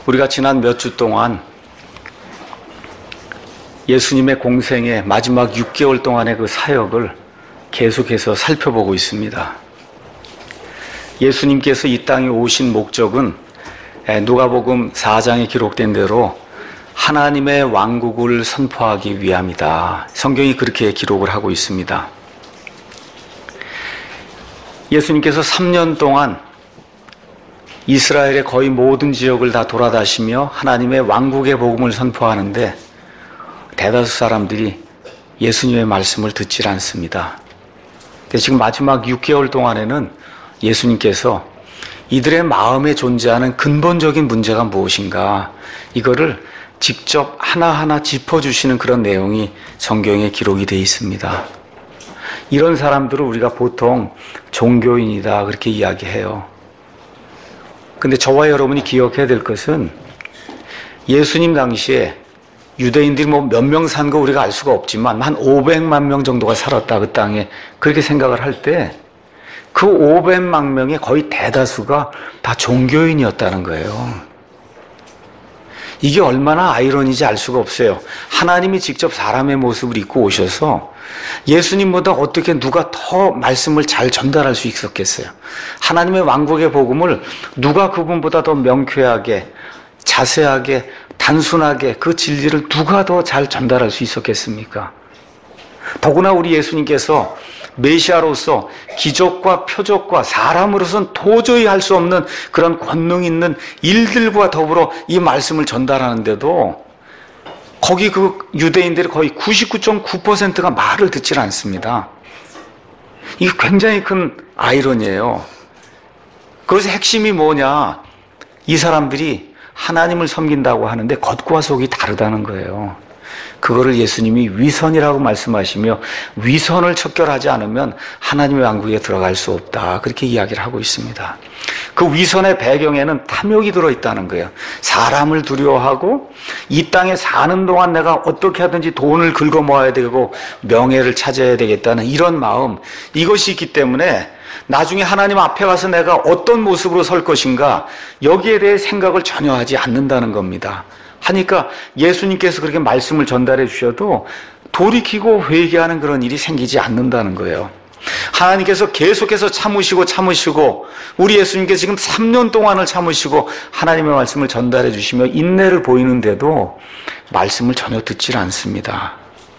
우리가 지난 몇 주 동안 예수님의 공생의 마지막 6개월 동안의 그 사역을 계속해서 살펴보고 있습니다. 예수님께서 이 땅에 오신 목적은 누가복음 4장에 기록된 대로 하나님의 왕국을 선포하기 위함이다. 성경이 그렇게 기록을 하고 있습니다. 예수님께서 3년 동안 이스라엘의 거의 모든 지역을 다 돌아다니며 하나님의 왕국의 복음을 선포하는데 대다수 사람들이 예수님의 말씀을 듣질 않습니다. 지금 마지막 6개월 동안에는 예수님께서 이들의 마음에 존재하는 근본적인 문제가 무엇인가, 이거를 직접 하나하나 짚어주시는 그런 내용이 성경에 기록이 되어 있습니다. 이런 사람들을 우리가 보통 종교인이다 그렇게 이야기해요. 근데 저와 여러분이 기억해야 될 것은 예수님 당시에 유대인들이 몇 명 산 거 우리가 알 수가 없지만 한 500만 명 정도가 살았다 그 땅에, 그렇게 생각을 할 때 그 500만 명의 거의 대다수가 다 종교인이었다는 거예요. 이게 얼마나 아이러니인지 알 수가 없어요. 하나님이 직접 사람의 모습을 입고 오셔서 예수님보다 어떻게 누가 더 말씀을 잘 전달할 수 있었겠어요? 하나님의 왕국의 복음을 누가 그분보다 더 명쾌하게, 자세하게, 단순하게 그 진리를 누가 더 잘 전달할 수 있었겠습니까? 더구나 우리 예수님께서 메시아로서 기적과 표적과 사람으로서는 도저히 할 수 없는 그런 권능 있는 일들과 더불어 이 말씀을 전달하는데도 거기 그 유대인들이 거의 99.9%가 말을 듣질 않습니다. 이게 굉장히 큰 아이러니예요. 그래서 핵심이 뭐냐? 이 사람들이 하나님을 섬긴다고 하는데 겉과 속이 다르다는 거예요. 그거를 예수님이 위선이라고 말씀하시며 위선을 척결하지 않으면 하나님의 왕국에 들어갈 수 없다, 그렇게 이야기를 하고 있습니다. 그 위선의 배경에는 탐욕이 들어있다는 거예요. 사람을 두려워하고 이 땅에 사는 동안 내가 어떻게 하든지 돈을 긁어 모아야 되고 명예를 찾아야 되겠다는 이런 마음, 이것이 있기 때문에 나중에 하나님 앞에 가서 내가 어떤 모습으로 설 것인가, 여기에 대해 생각을 전혀 하지 않는다는 겁니다. 하니까 예수님께서 그렇게 말씀을 전달해 주셔도 돌이키고 회개하는 그런 일이 생기지 않는다는 거예요. 하나님께서 계속해서 참으시고 우리 예수님께서 지금 3년 동안을 참으시고 하나님의 말씀을 전달해 주시며 인내를 보이는데도 말씀을 전혀 듣질 않습니다.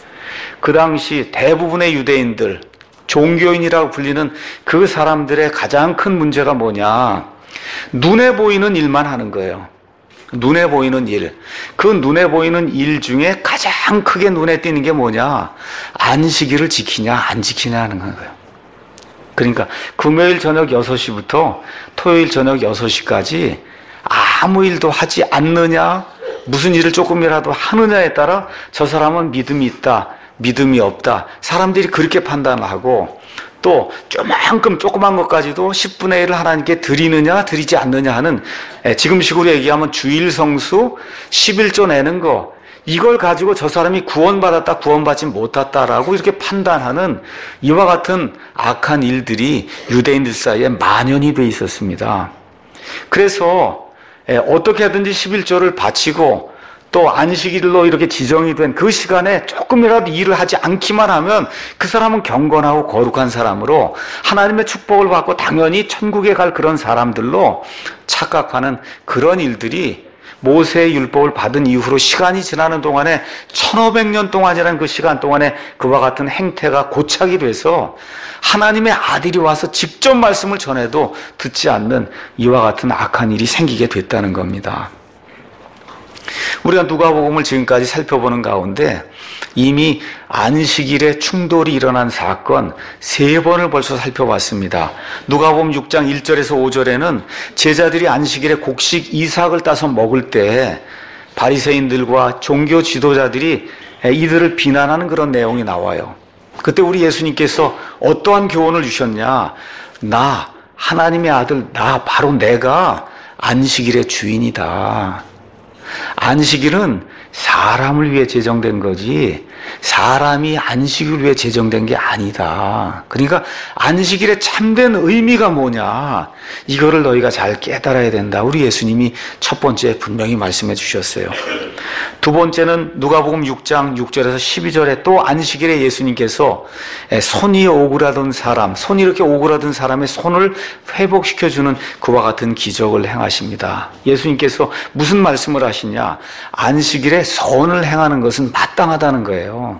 그 당시 대부분의 유대인들, 종교인이라고 불리는 그 사람들의 가장 큰 문제가 뭐냐? 눈에 보이는 일만 하는 거예요. 눈에 보이는 일. 그 눈에 보이는 일 중에 가장 크게 눈에 띄는 게 뭐냐? 안식일을 지키냐 안 지키냐 하는 거예요. 그러니까 금요일 저녁 6시부터 토요일 저녁 6시까지 아무 일도 하지 않느냐, 무슨 일을 조금이라도 하느냐에 따라 저 사람은 믿음이 있다, 믿음이 없다, 사람들이 그렇게 판단하고, 또 조그만 것까지도 10분의 1을 하나님께 드리느냐 드리지 않느냐 하는, 지금식으로 얘기하면 주일 성수 11조 내는 거, 이걸 가지고 저 사람이 구원받았다 구원받지 못했다라고 이렇게 판단하는 이와 같은 악한 일들이 유대인들 사이에 만연이 돼 있었습니다. 그래서 어떻게 하든지 11조를 바치고 또 안식일로 이렇게 지정이 된 그 시간에 조금이라도 일을 하지 않기만 하면 그 사람은 경건하고 거룩한 사람으로 하나님의 축복을 받고 당연히 천국에 갈 그런 사람들로 착각하는 그런 일들이 모세의 율법을 받은 이후로 시간이 지나는 동안에 1500년 동안이라는 그 시간 동안에 그와 같은 행태가 고착이 돼서 하나님의 아들이 와서 직접 말씀을 전해도 듣지 않는 이와 같은 악한 일이 생기게 됐다는 겁니다. 우리가 누가복음을 지금까지 살펴보는 가운데 이미 안식일에 충돌이 일어난 사건 3번을 벌써 살펴봤습니다. 누가복음 6장 1절에서 5절에는 제자들이 안식일에 곡식 이삭을 따서 먹을 때 바리새인들과 종교 지도자들이 이들을 비난하는 그런 내용이 나와요. 그때 우리 예수님께서 어떠한 교훈을 주셨냐? 나, 하나님의 아들, 바로 내가 안식일의 주인이다. 안식일은 사람을 위해 제정된 거지 사람이 안식을 위해 제정된 게 아니다. 그러니까 안식일의 참된 의미가 뭐냐, 이거를 너희가 잘 깨달아야 된다. 우리 예수님이 첫 번째 분명히 말씀해 주셨어요. 두 번째는 누가복음 6장 6절에서 12절에 또 안식일에 예수님께서 손이 오그라든 사람, 손이 이렇게 오그라든 사람의 손을 회복시켜주는 그와 같은 기적을 행하십니다. 예수님께서 무슨 말씀을 하시냐, 안식일에 선을 행하는 것은 마땅하다는 거예요.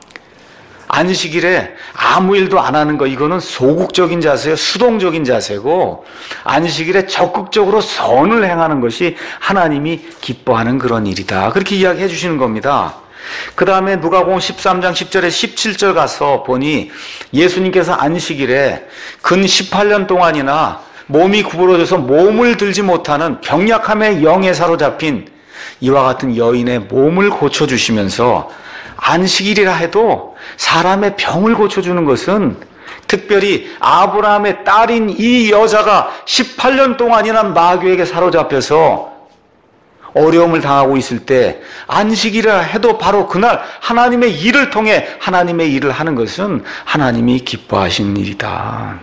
안식일에 아무 일도 안 하는 거, 이거는 소극적인 자세요, 수동적인 자세고, 안식일에 적극적으로 선을 행하는 것이 하나님이 기뻐하는 그런 일이다. 그렇게 이야기해 주시는 겁니다. 그 다음에 누가복음 13장 10절에 17절 가서 보니 예수님께서 안식일에 근 18년 동안이나 몸이 구부러져서 몸을 들지 못하는 병약함의 영에 사로잡힌 이와 같은 여인의 몸을 고쳐주시면서, 안식일이라 해도 사람의 병을 고쳐주는 것은, 특별히 아브라함의 딸인 이 여자가 18년 동안이나 마귀에게 사로잡혀서 어려움을 당하고 있을 때 안식일이라 해도 바로 그날 하나님의 일을 통해 하나님의 일을 하는 것은 하나님이 기뻐하시는 일이다.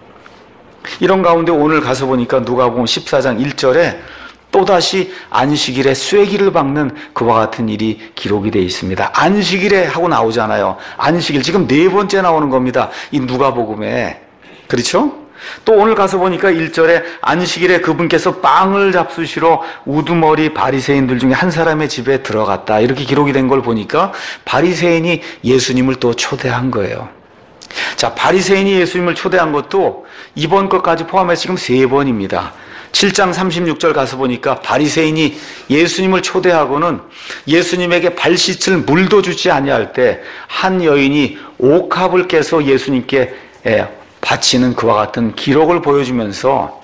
이런 가운데 오늘 가서 보니까 누가복음 14장 1절에 또다시 안식일에 쐐기를 박는 그와 같은 일이 기록이 되어 있습니다. 안식일에 하고 나오잖아요. 안식일 지금 4번째 나오는 겁니다, 이 누가복음에. 그렇죠? 또 오늘 가서 보니까 1절에 안식일에 그분께서 빵을 잡수시러 우두머리 바리새인들 중에 한 사람의 집에 들어갔다, 이렇게 기록이 된 걸 보니까 바리새인이 예수님을 또 초대한 거예요. 자, 바리새인이 예수님을 초대한 것도 이번 것까지 포함해서 지금 3번입니다. 7장 36절 가서 보니까 바리새인이 예수님을 초대하고는 예수님에게 발 씻을 물도 주지 아니할 때 한 여인이 옥합을 깨서 예수님께 바치는 그와 같은 기록을 보여주면서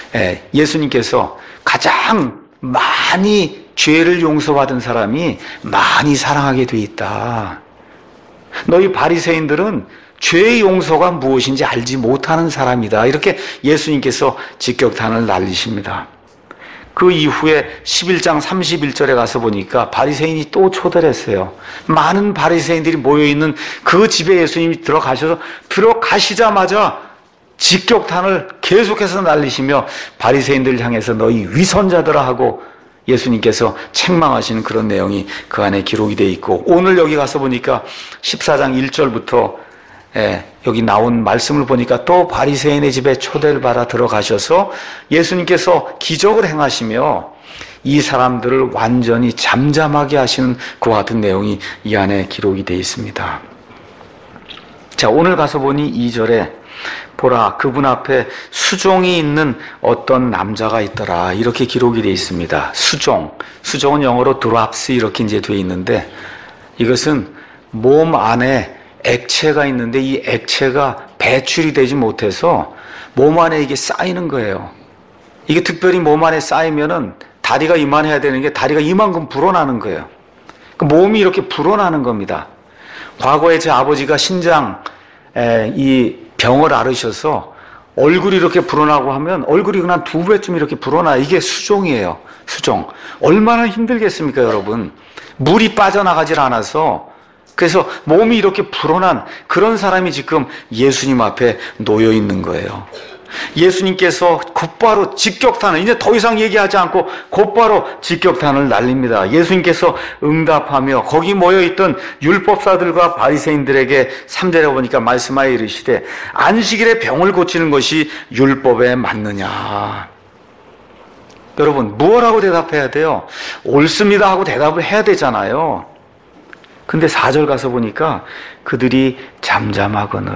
예수님께서 가장 많이 죄를 용서받은 사람이 많이 사랑하게 돼 있다. 너희 바리새인들은 죄의 용서가 무엇인지 알지 못하는 사람이다. 이렇게 예수님께서 직격탄을 날리십니다. 그 이후에 11장 31절에 가서 보니까 바리새인이 또 초대를 했어요. 많은 바리새인들이 모여있는 그 집에 예수님이 들어가시자마자 직격탄을 계속해서 날리시며 바리새인들을 향해서 너희 위선자들아 하고 예수님께서 책망하시는 그런 내용이 그 안에 기록이 되어 있고, 오늘 여기 가서 보니까 14장 1절부터 여기 나온 말씀을 보니까 또 바리새인의 집에 초대를 받아 들어가셔서 예수님께서 기적을 행하시며 이 사람들을 완전히 잠잠하게 하시는 그와 같은 내용이 이 안에 기록이 되어 있습니다. 자, 오늘 가서 보니 2절에 보라, 그분 앞에 수종이 있는 어떤 남자가 있더라, 이렇게 기록이 되어 있습니다. 수종은 영어로 드랍스 이렇게 이제 되어 있는데, 이것은 몸 안에 액체가 있는데 이 액체가 배출이 되지 못해서 몸 안에 이게 쌓이는 거예요. 이게 특별히 몸 안에 쌓이면은 다리가 이만해야 되는 게 다리가 이만큼 불어나는 거예요. 몸이 이렇게 불어나는 겁니다. 과거에 제 아버지가 신장 이 병을 앓으셔서 얼굴이 이렇게 불어나고 하면 얼굴이 그냥 2배쯤 이렇게 불어나. 이게 수종이에요. 수종. 얼마나 힘들겠습니까, 여러분? 물이 빠져나가질 않아서. 그래서 몸이 이렇게 불어난 그런 사람이 지금 예수님 앞에 놓여 있는 거예요. 예수님께서 곧바로 직격탄을, 이제 더 이상 얘기하지 않고 곧바로 직격탄을 날립니다. 예수님께서 응답하며 거기 모여있던 율법사들과 바리새인들에게 3절에 보니까 말씀하여 이르시되, 안식일에 병을 고치는 것이 율법에 맞느냐. 여러분, 무엇하고 대답해야 돼요? 옳습니다 하고 대답을 해야 되잖아요. 근데 4절 가서 보니까 그들이 잠잠하거늘,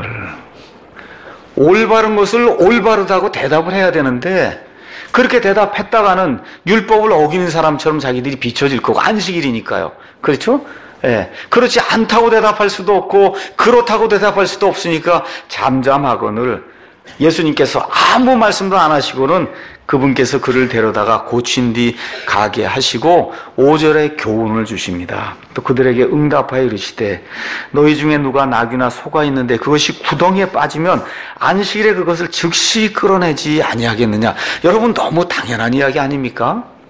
올바른 것을 올바르다고 대답을 해야 되는데 그렇게 대답했다가는 율법을 어기는 사람처럼 자기들이 비춰질 거고, 안식일이니까요. 그렇죠? 예. 그렇지 않다고 대답할 수도 없고 그렇다고 대답할 수도 없으니까 잠잠하거늘, 예수님께서 아무 말씀도 안 하시고는 그분께서 그를 데려다가 고친 뒤 가게 하시고 5절에 교훈을 주십니다. 또 그들에게 응답하여 이르시되, 너희 중에 누가 나귀나 소가 있는데 그것이 구덩이에 빠지면 안식일에 그것을 즉시 끌어내지 아니하겠느냐. 여러분, 너무 당연한 이야기 아닙니까?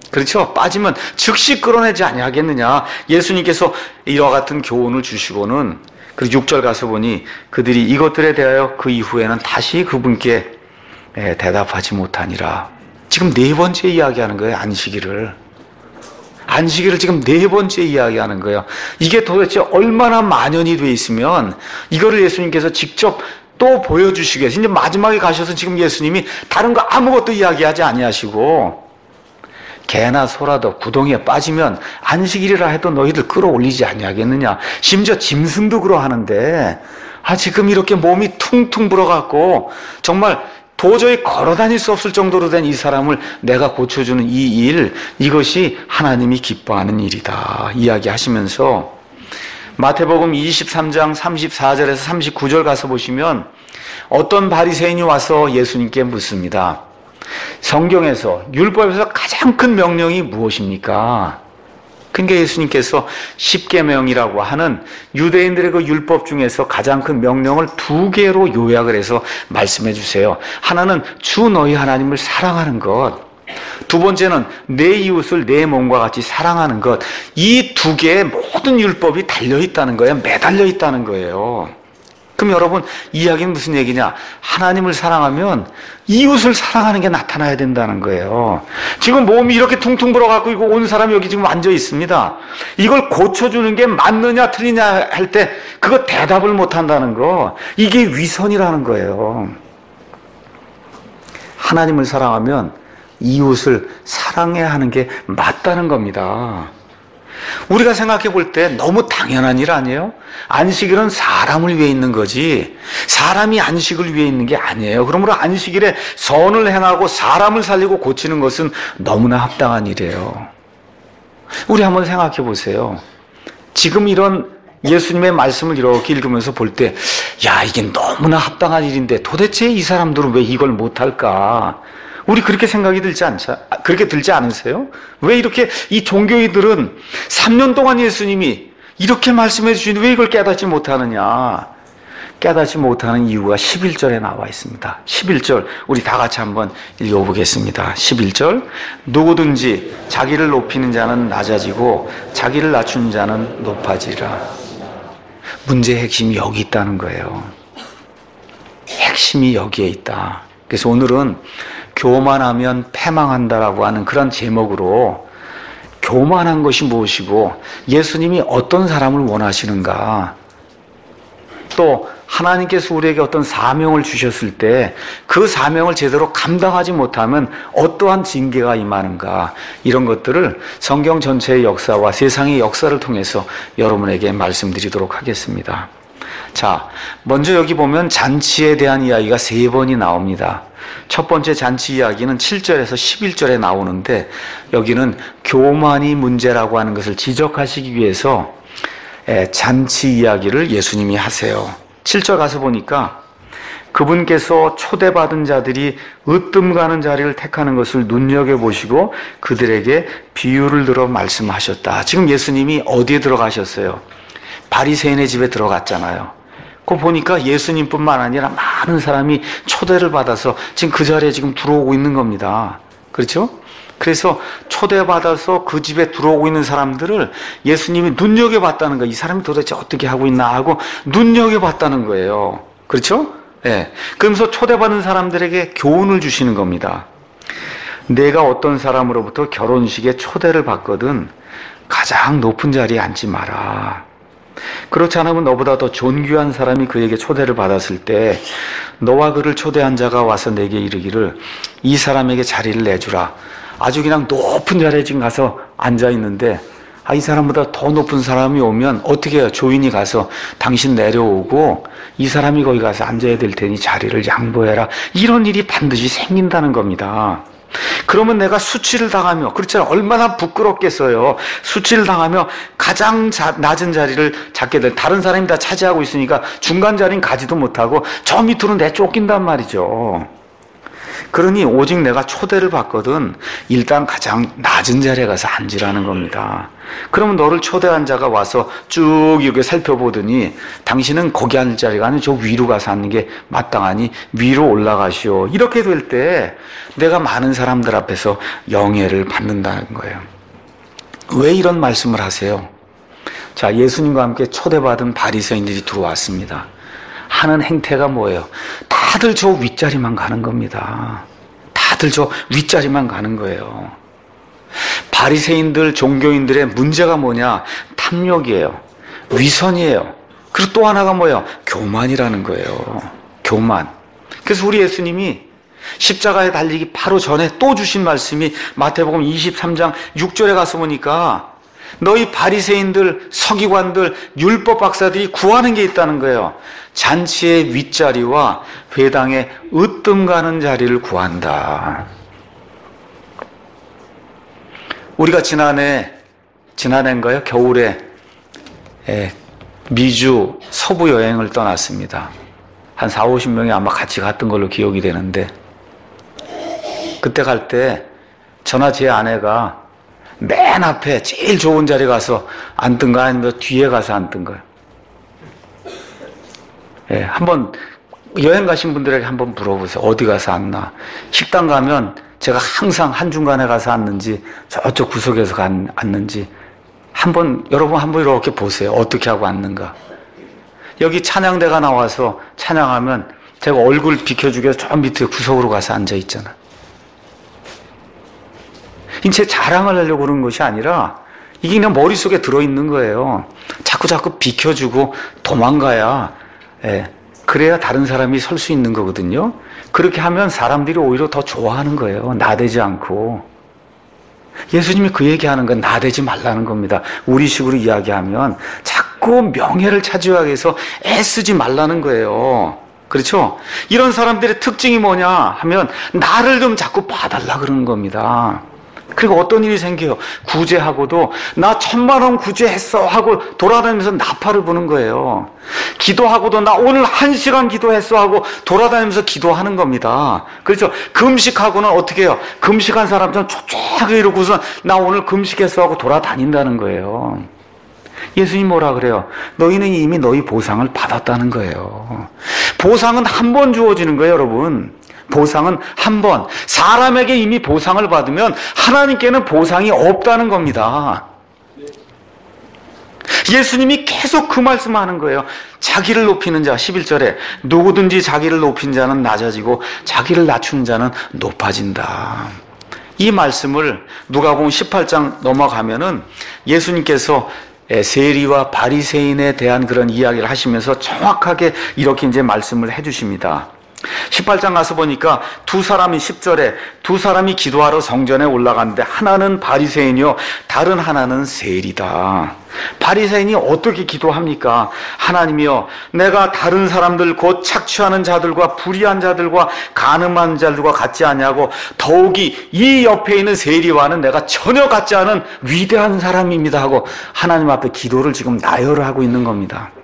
그렇죠? 빠지면 즉시 끌어내지 아니하겠느냐. 예수님께서 이와 같은 교훈을 주시고는 그리고 6절 가서 보니 그들이 이것들에 대하여 그 이후에는 다시 그분께 대답하지 못하니라. 지금 네 번째 이야기하는 거예요. 안식일을 지금 네 번째 이야기하는 거예요. 이게 도대체 얼마나 만연이 돼 있으면 이거를 예수님께서 직접 또 보여주시기 위해서 이제 마지막에 가셔서 지금 예수님이 다른 거 아무것도 이야기하지 아니하시고 개나 소라도 구덩이에 빠지면 안식일이라 해도 너희들 끌어올리지 아니하겠느냐. 심지어 짐승도 그러하는데 지금 이렇게 몸이 퉁퉁 불어갖고 정말 도저히 걸어다닐 수 없을 정도로 된 이 사람을 내가 고쳐주는 이 일, 이것이 하나님이 기뻐하는 일이다 이야기하시면서 마태복음 23장 34절에서 39절 가서 보시면 어떤 바리새인이 와서 예수님께 묻습니다. 성경에서 율법에서 가장 큰 명령이 무엇입니까? 그러니까 예수님께서 십계명이라고 하는 유대인들의 그 율법 중에서 가장 큰 명령을 두 개로 요약을 해서 말씀해 주세요. 하나는 주 너희 하나님을 사랑하는 것, 두 번째는 내 이웃을 내 몸과 같이 사랑하는 것. 이 두 개의 모든 율법이 달려 있다는 거예요. 매달려 있다는 거예요. 그럼 여러분, 이 이야기는 무슨 얘기냐? 하나님을 사랑하면 이웃을 사랑하는 게 나타나야 된다는 거예요. 지금 몸이 이렇게 퉁퉁 불어갖고 이거 온 사람이 여기 지금 앉아 있습니다. 이걸 고쳐주는 게 맞느냐 틀리냐 할 때 그거 대답을 못 한다는 거. 이게 위선이라는 거예요. 하나님을 사랑하면 이웃을 사랑해야 하는 게 맞다는 겁니다. 우리가 생각해 볼 때 너무 당연한 일 아니에요? 안식일은 사람을 위해 있는 거지 사람이 안식을 위해 있는 게 아니에요. 그러므로 안식일에 선을 행하고 사람을 살리고 고치는 것은 너무나 합당한 일이에요. 우리 한번 생각해 보세요. 지금 이런 예수님의 말씀을 이렇게 읽으면서 볼 때 이게 너무나 합당한 일인데 도대체 이 사람들은 왜 이걸 못할까? 우리 그렇게 생각이 그렇게 들지 않으세요? 왜 이렇게 이 종교인들은 3년 동안 예수님이 이렇게 말씀해 주시는데 왜 이걸 깨닫지 못하느냐? 깨닫지 못하는 이유가 11절에 나와 있습니다. 11절 우리 다 같이 한번 읽어보겠습니다. 11절 누구든지 자기를 높이는 자는 낮아지고 자기를 낮추는 자는 높아지리라. 문제의 핵심이 여기 있다는 거예요. 핵심이 여기에 있다. 그래서 오늘은 교만하면 패망한다라고 하는 그런 제목으로 교만한 것이 무엇이고 예수님이 어떤 사람을 원하시는가, 또 하나님께서 우리에게 어떤 사명을 주셨을 때 그 사명을 제대로 감당하지 못하면 어떠한 징계가 임하는가, 이런 것들을 성경 전체의 역사와 세상의 역사를 통해서 여러분에게 말씀드리도록 하겠습니다. 자, 먼저 여기 보면 잔치에 대한 이야기가 3번이 나옵니다. 첫 번째 잔치 이야기는 7절에서 11절에 나오는데 여기는 교만이 문제라고 하는 것을 지적하시기 위해서 잔치 이야기를 예수님이 하세요. 7절 가서 보니까 그분께서 초대받은 자들이 으뜸 가는 자리를 택하는 것을 눈여겨보시고 그들에게 비유를 들어 말씀하셨다. 지금 예수님이 어디에 들어가셨어요? 바리새인의 집에 들어갔잖아요. 그거 보니까 예수님뿐만 아니라 많은 사람이 초대를 받아서 지금 그 자리에 지금 들어오고 있는 겁니다. 그렇죠? 그래서 초대받아서 그 집에 들어오고 있는 사람들을 예수님이 눈여겨봤다는 거예요. 이 사람이 도대체 어떻게 하고 있나 하고 눈여겨봤다는 거예요. 그렇죠? 네. 그러면서 초대받은 사람들에게 교훈을 주시는 겁니다. 내가 어떤 사람으로부터 결혼식에 초대를 받거든 가장 높은 자리에 앉지 마라. 그렇지 않으면 너보다 더 존귀한 사람이 그에게 초대를 받았을 때 너와 그를 초대한 자가 와서 내게 이르기를 이 사람에게 자리를 내주라. 아주 그냥 높은 자리에 지금 가서 앉아있는데 이 사람보다 더 높은 사람이 오면 어떻게 해요? 조인이 가서 당신 내려오고 이 사람이 거기 가서 앉아야 될 테니 자리를 양보해라. 이런 일이 반드시 생긴다는 겁니다. 그러면 내가 수치를 당하며, 그렇잖아요. 얼마나 부끄럽겠어요. 수치를 당하며 가장 낮은 자리를 잡게 될, 다른 사람이 다 차지하고 있으니까 중간 자리는 가지도 못하고 저 밑으로 내쫓긴단 말이죠. 그러니 오직 내가 초대를 받거든 일단 가장 낮은 자리에 가서 앉으라는 겁니다. 그러면 너를 초대한 자가 와서 쭉 이렇게 살펴보더니 당신은 거기 앉을 자리가 아니라 저 위로 가서 앉는 게 마땅하니 위로 올라가시오. 이렇게 될 때 내가 많은 사람들 앞에서 영예를 받는다는 거예요. 왜 이런 말씀을 하세요? 자, 예수님과 함께 초대받은 바리새인들이 들어왔습니다. 하는 행태가 뭐예요? 다들 저 윗자리만 가는 겁니다. 다들 저 윗자리만 가는 거예요. 바리새인들, 종교인들의 문제가 뭐냐? 탐욕이에요. 위선이에요. 그리고 또 하나가 뭐예요? 교만이라는 거예요. 교만. 그래서 우리 예수님이 십자가에 달리기 바로 전에 또 주신 말씀이 마태복음 23장 6절에 가서 보니까 너희 바리새인들, 서기관들, 율법 박사들이 구하는 게 있다는 거예요. 잔치의 윗자리와 회당의 으뜸 가는 자리를 구한다. 우리가 지난해인가요? 겨울에 미주 서부 여행을 떠났습니다. 한 40-50명이 아마 같이 갔던 걸로 기억이 되는데 그때 갈 때 저나 제 아내가 맨 앞에 제일 좋은 자리에 가서 앉든가 아니면 뒤에 가서 앉든가요. 한번 여행 가신 분들에게 한번 물어보세요. 어디 가서 앉나. 식당 가면 제가 항상 한중간에 가서 앉는지 저쪽 구석에서 앉는지 여러분 한번 이렇게 보세요. 어떻게 하고 앉는가. 여기 찬양대가 나와서 찬양하면 제가 얼굴 비켜주기 위해서 저 밑에 구석으로 가서 앉아 있잖아. 제 자랑을 하려고 그런 것이 아니라 이게 그냥 머릿속에 들어있는 거예요. 자꾸 비켜주고 도망가야 그래야 다른 사람이 설 수 있는 거거든요. 그렇게 하면 사람들이 오히려 더 좋아하는 거예요. 나대지 않고. 예수님이 그 얘기하는 건 나대지 말라는 겁니다. 우리식으로 이야기하면 자꾸 명예를 차지하기 위해서 애쓰지 말라는 거예요. 그렇죠? 이런 사람들의 특징이 뭐냐 하면 나를 좀 자꾸 봐달라 그러는 겁니다. 그리고 어떤 일이 생겨요? 구제하고도 나 1000,000원 구제했어 하고 돌아다니면서 나팔을 부는 거예요. 기도하고도 나 오늘 1시간 기도했어 하고 돌아다니면서 기도하는 겁니다. 그렇죠? 금식하고는 어떻게 해요? 금식한 사람처럼 촉촉하게 이러고서 나 오늘 금식했어 하고 돌아다닌다는 거예요. 예수님 뭐라 그래요? 너희는 이미 너희 보상을 받았다는 거예요. 보상은 한 번 주어지는 거예요, 여러분. 보상은 한 번. 사람에게 이미 보상을 받으면 하나님께는 보상이 없다는 겁니다. 예수님이 계속 그 말씀하는 거예요. 자기를 높이는 자, 11절에 누구든지 자기를 높인 자는 낮아지고 자기를 낮추는 자는 높아진다. 이 말씀을 누가복음 18장 넘어가면은 예수님께서 세리와 바리새인에 대한 그런 이야기를 하시면서 정확하게 이렇게 이제 말씀을 해주십니다. 18장 가서 보니까 10절에 두 사람이 기도하러 성전에 올라갔는데 하나는 바리새인이요 다른 하나는 세리다. 바리새인이 어떻게 기도합니까? 하나님이여 내가 다른 사람들 곧 착취하는 자들과 불의한 자들과 간음한 자들과 같지 않냐고 더욱이 이 옆에 있는 세리와는 내가 전혀 같지 않은 위대한 사람입니다 하고 하나님 앞에 기도를 지금 나열을 하고 있는 겁니다.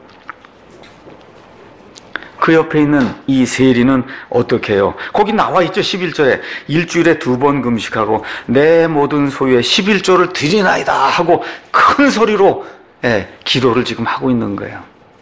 그 옆에 있는 이 세리는 어떻게 해요? 거기 나와 있죠. 11절에 일주일에 2번 금식하고 내 모든 소유의 11조를 드리나이다 하고 큰 소리로 기도를 지금 하고 있는 거예요.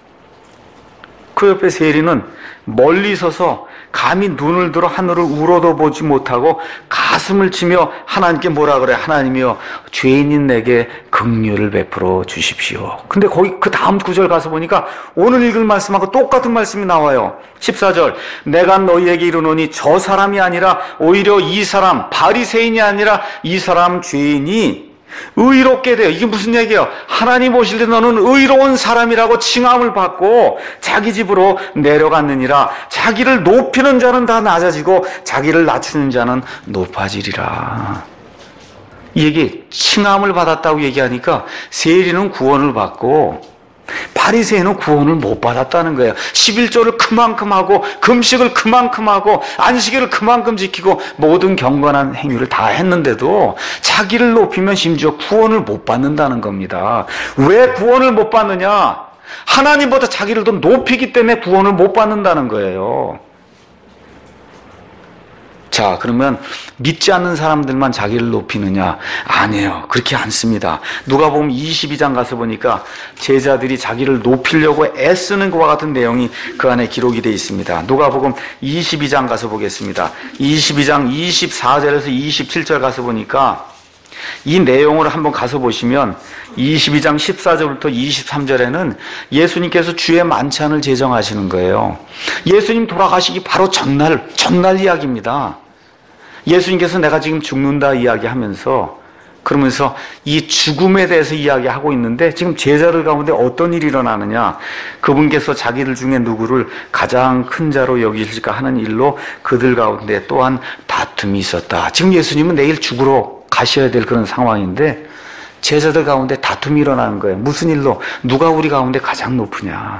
그 옆에 세리는 멀리 서서 감히 눈을 들어 하늘을 우러도 보지 못하고 가슴을 치며 하나님께 뭐라 그래? 하나님이여 죄인인 내게 긍휼을 베풀어 주십시오. 근데 거기 그 다음 구절 가서 보니까 오늘 읽을 말씀하고 똑같은 말씀이 나와요. 14절 내가 너희에게 이르노니 저 사람이 아니라 오히려 이 사람 바리새인이 아니라 이 사람 죄인이 의롭게 돼요. 이게 무슨 얘기예요? 하나님 보실 때 너는 의로운 사람이라고 칭함을 받고 자기 집으로 내려갔느니라. 자기를 높이는 자는 다 낮아지고 자기를 낮추는 자는 높아지리라. 이 얘기 칭함을 받았다고 얘기하니까 세리는 구원을 받고 바리새인은 구원을 못 받았다는 거예요. 11조를 그만큼 하고 금식을 그만큼 하고 안식일을 그만큼 지키고 모든 경건한 행위를 다 했는데도 자기를 높이면 심지어 구원을 못 받는다는 겁니다. 왜 구원을 못 받느냐? 하나님보다 자기를 더 높이기 때문에 구원을 못 받는다는 거예요. 자, 그러면 믿지 않는 사람들만 자기를 높이느냐? 아니에요. 그렇게 않습니다. 누가복음 22장 가서 보니까 제자들이 자기를 높이려고 애쓰는 것과 같은 내용이 그 안에 기록이 되어 있습니다. 누가복음 22장 가서 보겠습니다. 22장 24절에서 27절 가서 보니까 이 내용을 한번 가서 보시면 22장 14절부터 23절에는 예수님께서 주의 만찬을 제정하시는 거예요. 예수님 돌아가시기 바로 전날 이야기입니다. 예수님께서 내가 지금 죽는다 이야기하면서 그러면서 이 죽음에 대해서 이야기하고 있는데 지금 제자들 가운데 어떤 일이 일어나느냐? 그분께서 자기들 중에 누구를 가장 큰 자로 여기실까 하는 일로 그들 가운데 또한 다툼이 있었다. 지금 예수님은 내일 죽으러 가셔야 될 그런 상황인데 제자들 가운데 다툼이 일어나는 거예요. 무슨 일로? 누가 우리 가운데 가장 높으냐?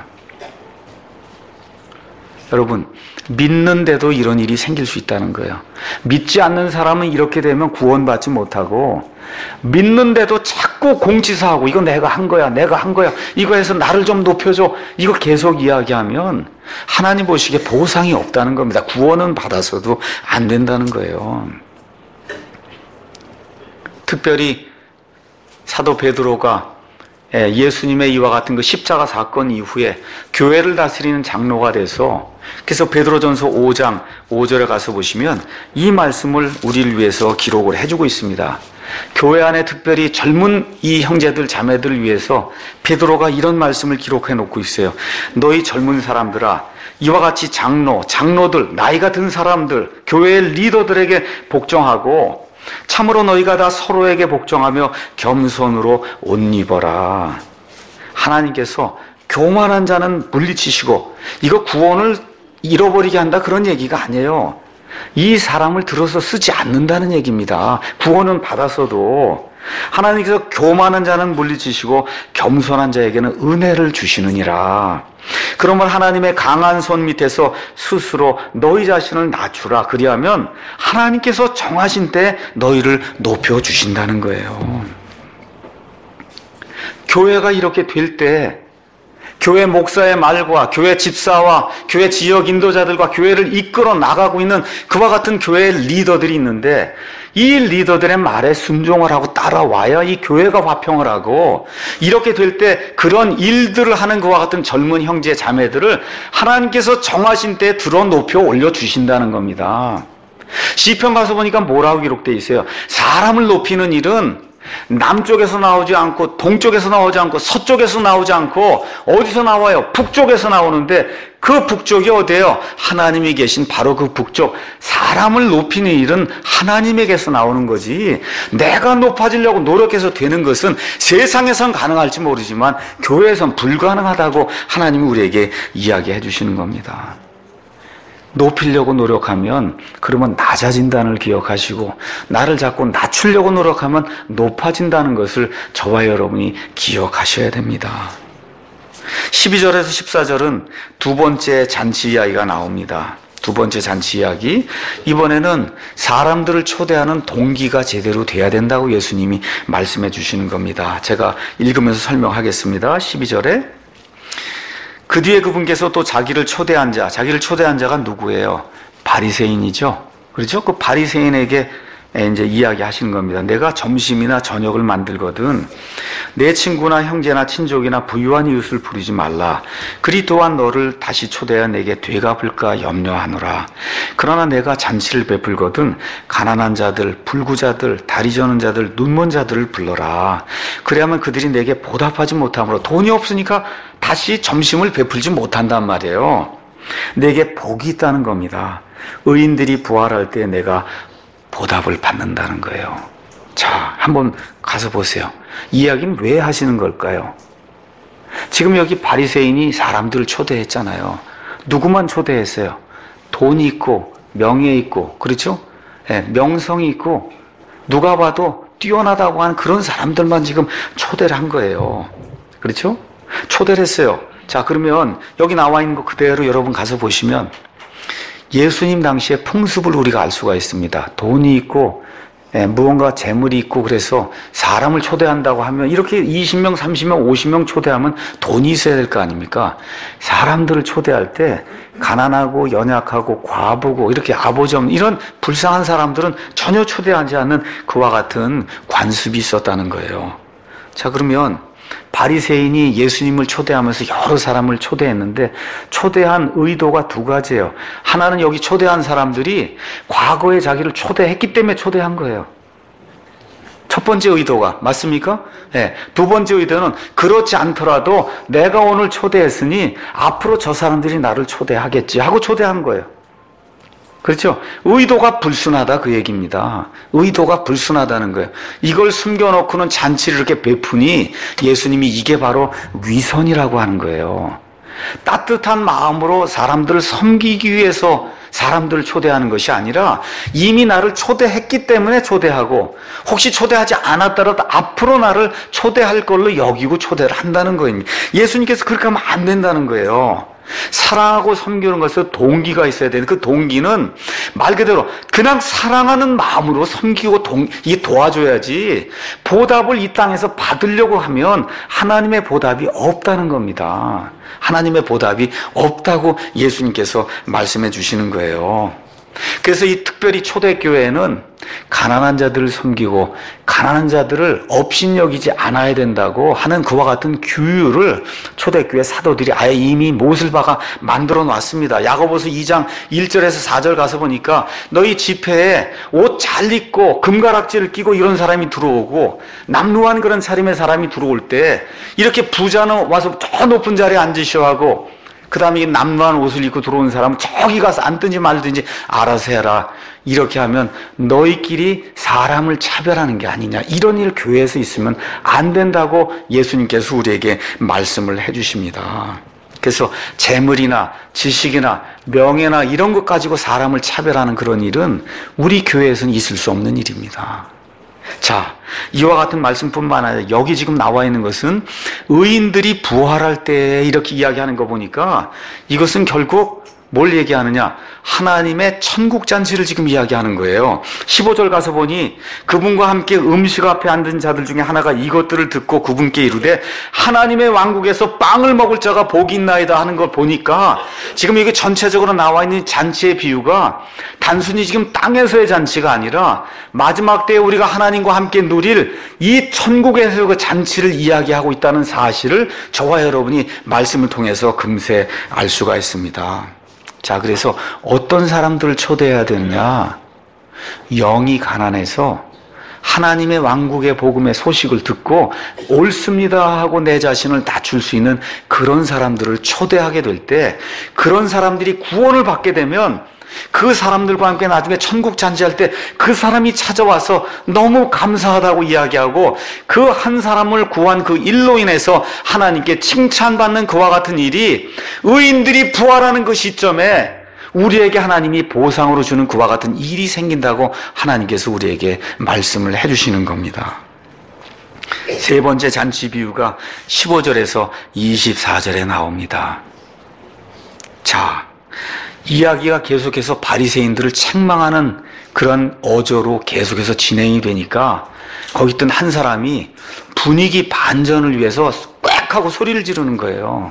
여러분, 믿는데도 이런 일이 생길 수 있다는 거예요. 믿지 않는 사람은 이렇게 되면 구원받지 못하고 믿는데도 자꾸 공지사하고 이거 내가 한 거야 이거 해서 나를 좀 높여줘 이거 계속 이야기하면 하나님 보시기에 보상이 없다는 겁니다. 구원은 받아서도 안 된다는 거예요. 특별히 사도 베드로가 예수님의 이와 같은 그 십자가 사건 이후에 교회를 다스리는 장로가 돼서 그래서 베드로전서 5장 5절에 가서 보시면 이 말씀을 우리를 위해서 기록을 해주고 있습니다. 교회 안에 특별히 젊은 이 형제들 자매들을 위해서 베드로가 이런 말씀을 기록해 놓고 있어요. 너희 젊은 사람들아 이와 같이 장로들 나이가 든 사람들 교회의 리더들에게 복종하고 참으로 너희가 다 서로에게 복종하며 겸손으로 옷 입어라. 하나님께서 교만한 자는 물리치시고 이거 구원을 잃어버리게 한다 그런 얘기가 아니에요. 이 사람을 들어서 쓰지 않는다는 얘기입니다. 구원은 받았어도 하나님께서 교만한 자는 물리치시고 겸손한 자에게는 은혜를 주시느니라. 그러면 하나님의 강한 손 밑에서 스스로 너희 자신을 낮추라. 그리하면 하나님께서 정하신 때 너희를 높여주신다는 거예요. 교회가 이렇게 될 때 교회 목사의 말과 교회 집사와 교회 지역 인도자들과 교회를 이끌어 나가고 있는 그와 같은 교회의 리더들이 있는데 이 리더들의 말에 순종을 하고 따라와야 이 교회가 화평을 하고 이렇게 될 때 그런 일들을 하는 그와 같은 젊은 형제 자매들을 하나님께서 정하신 때에 들어 높여 올려주신다는 겁니다. 시편 가서 보니까 뭐라고 기록되어 있어요? 사람을 높이는 일은 남쪽에서 나오지 않고 동쪽에서 나오지 않고 서쪽에서 나오지 않고 어디서 나와요? 북쪽에서 나오는데 그 북쪽이 어디예요? 하나님이 계신 바로 그 북쪽. 사람을 높이는 일은 하나님에게서 나오는 거지 내가 높아지려고 노력해서 되는 것은 세상에선 가능할지 모르지만 교회에선 불가능하다고 하나님이 우리에게 이야기해 주시는 겁니다. 높이려고 노력하면 그러면 낮아진다는 걸 기억하시고 나를 자꾸 낮추려고 노력하면 높아진다는 것을 저와 여러분이 기억하셔야 됩니다. 12절에서 14절은 두 번째 잔치 이야기가 나옵니다. 두 번째 잔치 이야기. 이번에는 사람들을 초대하는 동기가 제대로 돼야 된다고 예수님이 말씀해 주시는 겁니다. 제가 읽으면서 설명하겠습니다. 12절에 그 뒤에 그분께서 또 자기를 초대한 자가 누구예요? 바리새인이죠. 그렇죠? 그 바리새인에게 이제 이야기하시는 겁니다. 내가 점심이나 저녁을 만들거든 내 친구나 형제나 친족이나 부유한 이웃을 부르지 말라. 그리 또한 너를 다시 초대하여 내게 되갚을까 염려하노라. 그러나 내가 잔치를 베풀거든 가난한 자들, 불구자들, 다리 저는 자들, 눈먼 자들을 불러라. 그래야만 그들이 내게 보답하지 못하므로 돈이 없으니까 다시 점심을 베풀지 못한단 말이에요. 내게 복이 있다는 겁니다. 의인들이 부활할 때 내가 보답을 받는다는 거예요. 자, 한번 가서 보세요. 이 이야기는 왜 하시는 걸까요? 지금 여기 바리새인이 사람들을 초대했잖아요. 누구만 초대했어요? 돈이 있고 명예 있고 그렇죠? 네, 명성이 있고 누가 봐도 뛰어나다고 하는 그런 사람들만 지금 초대를 한 거예요. 그렇죠? 초대를 했어요. 자, 그러면 여기 나와 있는 거 그대로 여러분 가서 보시면 예수님 당시의 풍습을 우리가 알 수가 있습니다. 돈이 있고 무언가 재물이 있고 그래서 사람을 초대한다고 하면 이렇게 20명, 30명, 50명 초대하면 돈이 있어야 될 거 아닙니까? 사람들을 초대할 때 가난하고 연약하고 과부고 이렇게 아버지 없는 이런 불쌍한 사람들은 전혀 초대하지 않는 그와 같은 관습이 있었다는 거예요. 자, 그러면 바리새인이 예수님을 초대하면서 여러 사람을 초대했는데 초대한 의도가 두 가지예요. 하나는 여기 초대한 사람들이 과거에 자기를 초대했기 때문에 초대한 거예요. 첫 번째 의도가 맞습니까? 네. 두 번째 의도는 그렇지 않더라도 내가 오늘 초대했으니 앞으로 저 사람들이 나를 초대하겠지 하고 초대한 거예요. 그렇죠? 의도가 불순하다 그 얘기입니다. 의도가 불순하다는 거예요. 이걸 숨겨놓고는 잔치를 이렇게 베푸니 예수님이 이게 바로 위선이라고 하는 거예요. 따뜻한 마음으로 사람들을 섬기기 위해서 사람들을 초대하는 것이 아니라 이미 나를 초대했기 때문에 초대하고 혹시 초대하지 않았더라도 앞으로 나를 초대할 걸로 여기고 초대를 한다는 거입니다. 예수님께서 그렇게 하면 안 된다는 거예요. 사랑하고 섬기는 것에 동기가 있어야 되는 그 동기는 말 그대로 그냥 사랑하는 마음으로 섬기고 이게 도와줘야지 보답을 이 땅에서 받으려고 하면 하나님의 보답이 없다는 겁니다. 하나님의 보답이 없다고 예수님께서 말씀해 주시는 거예요. 그래서 이 특별히 초대교회는 가난한 자들을 섬기고 가난한 자들을 업신여기지 않아야 된다고 하는 그와 같은 규율을 초대교회 사도들이 아예 이미 못을 박아 만들어 놨습니다. 야고보서 2장 1절에서 4절 가서 보니까 너희 집회에 옷 잘 입고 금가락지를 끼고 이런 사람이 들어오고 남루한 그런 차림의 사람이 들어올 때 이렇게 부자는 와서 저 높은 자리에 앉으셔 하고 그 다음에 남루한 옷을 입고 들어온 사람은 저기 가서 앉든지 말든지 알아서 해라. 이렇게 하면 너희끼리 사람을 차별하는 게 아니냐. 이런 일 교회에서 있으면 안 된다고 예수님께서 우리에게 말씀을 해주십니다. 그래서 재물이나 지식이나 명예나 이런 것 가지고 사람을 차별하는 그런 일은 우리 교회에서는 있을 수 없는 일입니다. 자, 이와 같은 말씀뿐만 아니라 여기 지금 나와 있는 것은 의인들이 부활할 때 이렇게 이야기하는 거 보니까 이것은 결국 뭘 얘기하느냐? 하나님의 천국 잔치를 지금 이야기하는 거예요. 15절 가서 보니 그분과 함께 음식 앞에 앉은 자들 중에 하나가 이것들을 듣고 그분께 이르되 하나님의 왕국에서 빵을 먹을 자가 복이 있나이다 하는 걸 보니까 지금 이게 전체적으로 나와 있는 잔치의 비유가 단순히 지금 땅에서의 잔치가 아니라 마지막 때에 우리가 하나님과 함께 누릴 이 천국에서의 그 잔치를 이야기하고 있다는 사실을 저와 여러분이 말씀을 통해서 금세 알 수가 있습니다. 자, 그래서 어떤 사람들을 초대해야 되느냐? 영이 가난해서 하나님의 왕국의 복음의 소식을 듣고 옳습니다 하고 내 자신을 낮출 수 있는 그런 사람들을 초대하게 될 때 그런 사람들이 구원을 받게 되면 그 사람들과 함께 나중에 천국 잔치할 때 그 사람이 찾아와서 너무 감사하다고 이야기하고 그 한 사람을 구한 그 일로 인해서 하나님께 칭찬받는 그와 같은 일이 의인들이 부활하는 그 시점에 우리에게 하나님이 보상으로 주는 그와 같은 일이 생긴다고 하나님께서 우리에게 말씀을 해주시는 겁니다. 세 번째 잔치 비유가 15절에서 24절에 나옵니다. 자, 이야기가 계속해서 바리새인들을 책망하는 그런 어조로 계속해서 진행이 되니까 거기 있던 한 사람이 분위기 반전을 위해서 꽥 하고 소리를 지르는 거예요.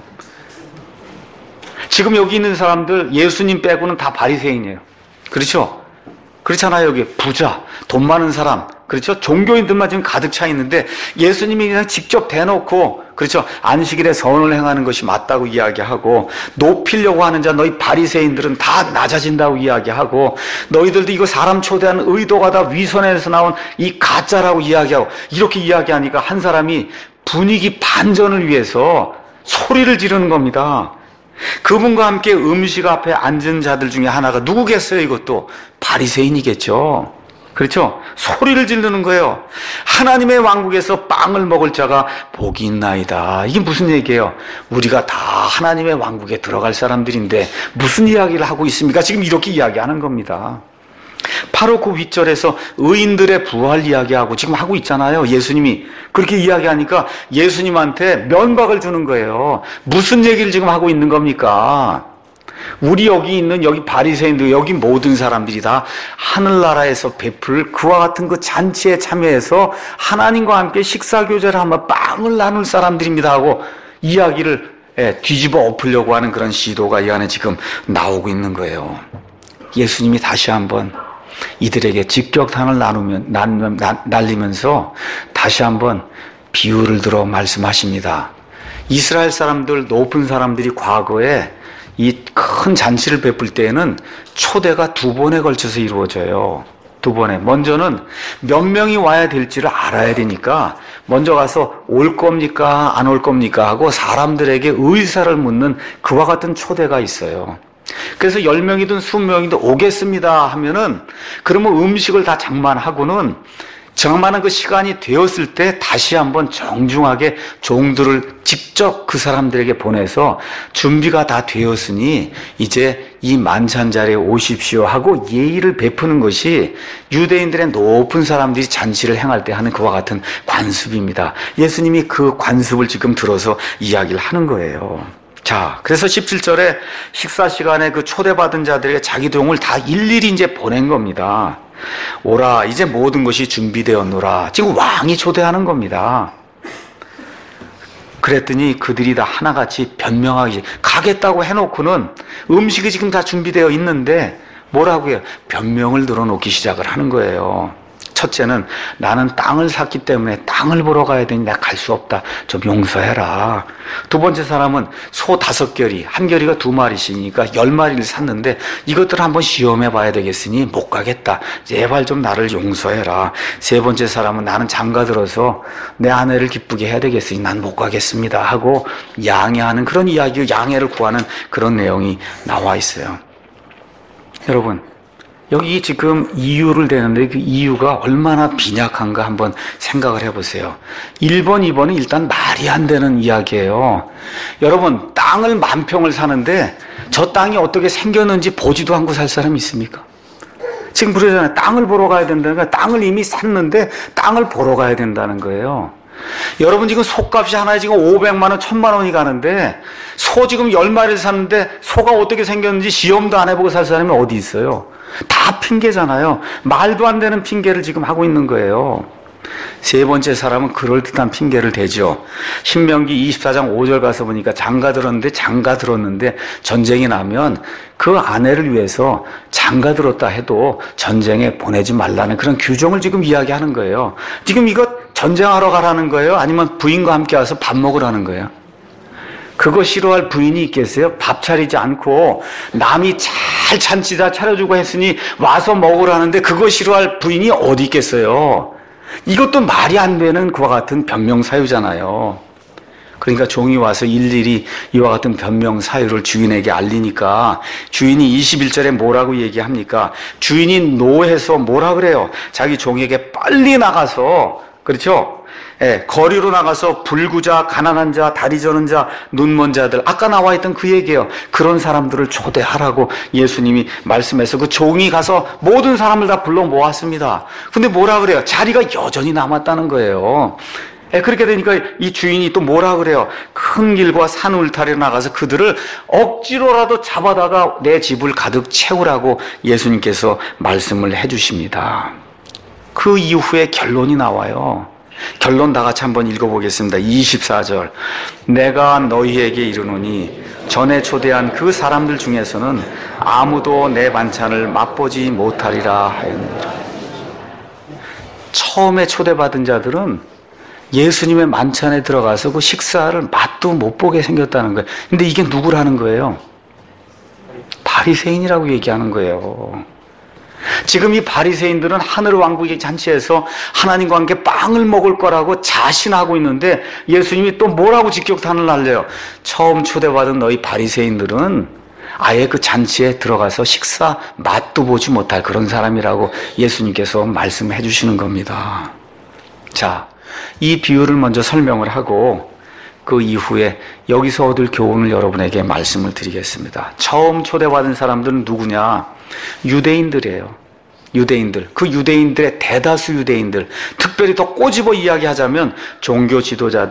지금 여기 있는 사람들 예수님 빼고는 다 바리새인이에요. 그렇죠? 그렇잖아요. 여기 부자, 돈 많은 사람, 그렇죠? 종교인들만 지금 가득 차 있는데 예수님이 그냥 직접 대놓고 그렇죠? 안식일에 선을 행하는 것이 맞다고 이야기하고 높이려고 하는 자 너희 바리새인들은 다 낮아진다고 이야기하고 너희들도 이거 사람 초대하는 의도가 다 위선에서 나온 이 가짜라고 이야기하고 이렇게 이야기하니까 한 사람이 분위기 반전을 위해서 소리를 지르는 겁니다. 그분과 함께 음식 앞에 앉은 자들 중에 하나가 누구겠어요? 이것도 바리새인이겠죠. 그렇죠? 소리를 지르는 거예요. 하나님의 왕국에서 빵을 먹을 자가 복이 있나이다. 이게 무슨 얘기예요? 우리가 다 하나님의 왕국에 들어갈 사람들인데 무슨 이야기를 하고 있습니까? 지금 이렇게 이야기하는 겁니다. 바로 그 윗절에서 의인들의 부활 이야기하고 지금 하고 있잖아요. 예수님이 그렇게 이야기하니까 예수님한테 면박을 주는 거예요. 무슨 얘기를 지금 하고 있는 겁니까? 우리 여기 있는 여기 바리새인들, 여기 모든 사람들이 다 하늘나라에서 베풀 그와 같은 그 잔치에 참여해서 하나님과 함께 식사교제를 하며 빵을 나눌 사람들입니다 하고 이야기를 뒤집어 엎으려고 하는 그런 시도가 이 안에 지금 나오고 있는 거예요. 예수님이 다시 한번 이들에게 직격탄을 날리면서 다시 한번 비유를 들어 말씀하십니다. 이스라엘 사람들, 높은 사람들이 과거에 이 큰 잔치를 베풀 때에는 초대가 2번에 걸쳐서 이루어져요. 2번에. 먼저는 몇 명이 와야 될지를 알아야 되니까 먼저 가서 올 겁니까? 안 올 겁니까? 하고 사람들에게 의사를 묻는 그와 같은 초대가 있어요. 그래서 10명이든 20명이든 오겠습니다 하면은 그러면 음식을 다 장만하고는 장만한 그 시간이 되었을 때 다시 한번 정중하게 종들을 직접 그 사람들에게 보내서 준비가 다 되었으니 이제 이 만찬 자리에 오십시오 하고 예의를 베푸는 것이 유대인들의 높은 사람들이 잔치를 행할 때 하는 그와 같은 관습입니다. 예수님이 그 관습을 지금 들어서 이야기를 하는 거예요. 자, 그래서 17절에 식사 시간에 그 초대받은 자들에게 자기 동을 다 일일이 이제 보낸 겁니다. 오라, 이제 모든 것이 준비되었노라. 지금 왕이 초대하는 겁니다. 그랬더니 그들이 다 하나같이 변명하기, 가겠다고 해놓고는 음식이 지금 다 준비되어 있는데 뭐라고 해요? 변명을 늘어놓기 시작을 하는 거예요. 첫째는 나는 땅을 샀기 때문에 땅을 보러 가야 되니 내가 갈 수 없다. 좀 용서해라. 두 번째 사람은 소 5결이, 한 결이가 2마리씩이니까 10마리를 샀는데 이것들을 한번 시험해 봐야 되겠으니 못 가겠다. 제발 좀 나를 용서해라. 세 번째 사람은 나는 장가들어서 내 아내를 기쁘게 해야 되겠으니 난 못 가겠습니다 하고 양해하는 그런 이야기, 양해를 구하는 그런 내용이 나와 있어요. 여러분, 여기 지금 이유를 대는데 그 이유가 얼마나 빈약한가 한번 생각을 해보세요. 1번, 2번은 일단 말이 안 되는 이야기예요. 여러분, 땅을 10,000평을 사는데 저 땅이 어떻게 생겼는지 보지도 않고 살 사람이 있습니까? 지금 그러잖아요. 땅을 보러 가야 된다는 거야. 땅을 이미 샀는데 땅을 보러 가야 된다는 거예요. 여러분, 지금 소값이 하나에 지금 500만 원, 1000만 원이 가는데 소 지금 10마리를 샀는데 소가 어떻게 생겼는지 시험도 안 해보고 살 사람이 어디 있어요? 다 핑계잖아요. 말도 안 되는 핑계를 지금 하고 있는 거예요. 세 번째 사람은 그럴듯한 핑계를 대죠. 신명기 24장 5절 가서 보니까 장가 들었는데 전쟁이 나면 그 아내를 위해서 장가 들었다 해도 전쟁에 보내지 말라는 그런 규정을 지금 이야기하는 거예요. 지금 이거 전쟁하러 가라는 거예요? 아니면 부인과 함께 와서 밥 먹으라는 거예요? 그거 싫어할 부인이 있겠어요? 밥 차리지 않고 남이 잘 잔치 다 차려주고 했으니 와서 먹으라는데 그거 싫어할 부인이 어디 있겠어요? 이것도 말이 안 되는 그와 같은 변명사유잖아요. 그러니까 종이 와서 일일이 이와 같은 변명사유를 주인에게 알리니까 주인이 21절에 뭐라고 얘기합니까? 주인이 노해서 뭐라 그래요? 자기 종에게 빨리 나가서, 그렇죠? 거리로 나가서 불구자, 가난한 자, 다리 저는 자, 눈먼 자들, 아까 나와 있던 그 얘기예요. 그런 사람들을 초대하라고 예수님이 말씀해서 그 종이 가서 모든 사람을 다 불러 모았습니다. 근데 뭐라 그래요? 자리가 여전히 남았다는 거예요. 그렇게 되니까 이 주인이 또 뭐라 그래요? 큰 길과 산 울타리로 나가서 그들을 억지로라도 잡아다가 내 집을 가득 채우라고 예수님께서 말씀을 해주십니다. 그 이후에 결론이 나와요. 결론 다 같이 한번 읽어보겠습니다. 24절. 내가 너희에게 이르노니 전에 초대한 그 사람들 중에서는 아무도 내 반찬을 맛보지 못하리라 하였느니라. 처음에 초대받은 자들은 예수님의 만찬에 들어가서 그 식사를 맛도 못 보게 생겼다는 거예요. 근데 이게 누구라는 거예요? 바리새인이라고 얘기하는 거예요. 지금 이 바리새인들은 하늘 왕국의 잔치에서 하나님과 함께 빵을 먹을 거라고 자신하고 있는데 예수님이 또 뭐라고 직격탄을 날려요? 처음 초대받은 너희 바리새인들은 아예 그 잔치에 들어가서 식사 맛도 보지 못할 그런 사람이라고 예수님께서 말씀해 주시는 겁니다. 자, 이 비유를 먼저 설명을 하고 그 이후에 여기서 얻을 교훈을 여러분에게 말씀을 드리겠습니다. 처음 초대받은 사람들은 누구냐? 유대인들이에요. 유대인들. 그 유대인들의 대다수 유대인들, 특별히 더 꼬집어 이야기하자면 종교 지도자들,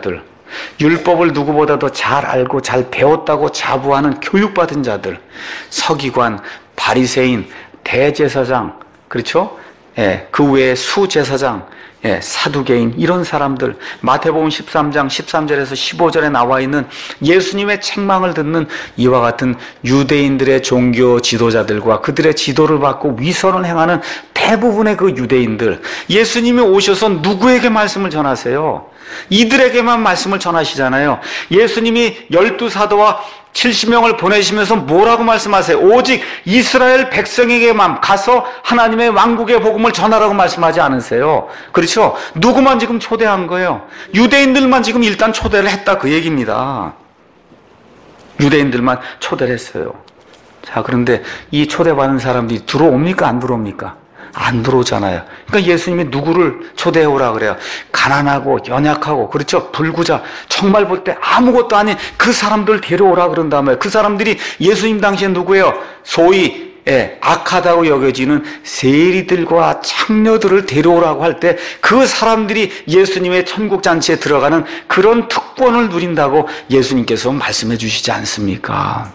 율법을 누구보다도 잘 알고 잘 배웠다고 자부하는 교육받은 자들, 서기관, 바리새인, 대제사장, 그렇죠? 예, 그 외에 수제사장, 예, 사두개인, 이런 사람들, 마태복음 13장 13절에서 15절에 나와 있는 예수님의 책망을 듣는 이와 같은 유대인들의 종교 지도자들과 그들의 지도를 받고 위선을 행하는 대부분의 그 유대인들, 예수님이 오셔서 누구에게 말씀을 전하세요? 이들에게만 말씀을 전하시잖아요. 예수님이 12사도와 70명을 보내시면서 뭐라고 말씀하세요? 오직 이스라엘 백성에게만 가서 하나님의 왕국의 복음을 전하라고 말씀하지 않으세요? 그렇죠? 누구만 지금 초대한 거예요? 유대인들만 지금 일단 초대를 했다, 그 얘기입니다. 유대인들만 초대를 했어요. 자, 그런데 이 초대받은 사람들이 들어옵니까? 안 들어옵니까? 안 들어오잖아요. 그러니까 예수님이 누구를 초대해 오라 그래요? 가난하고 연약하고, 그렇죠? 불구자, 정말 볼 때 아무것도 아닌 그 사람들 데려오라 그런 다음에, 그 사람들이 예수님 당시에 누구예요? 소위 악하다고 여겨지는 세리들과 창녀들을 데려오라고 할 때 그 사람들이 예수님의 천국 잔치에 들어가는 그런 특권을 누린다고 예수님께서 말씀해 주시지 않습니까?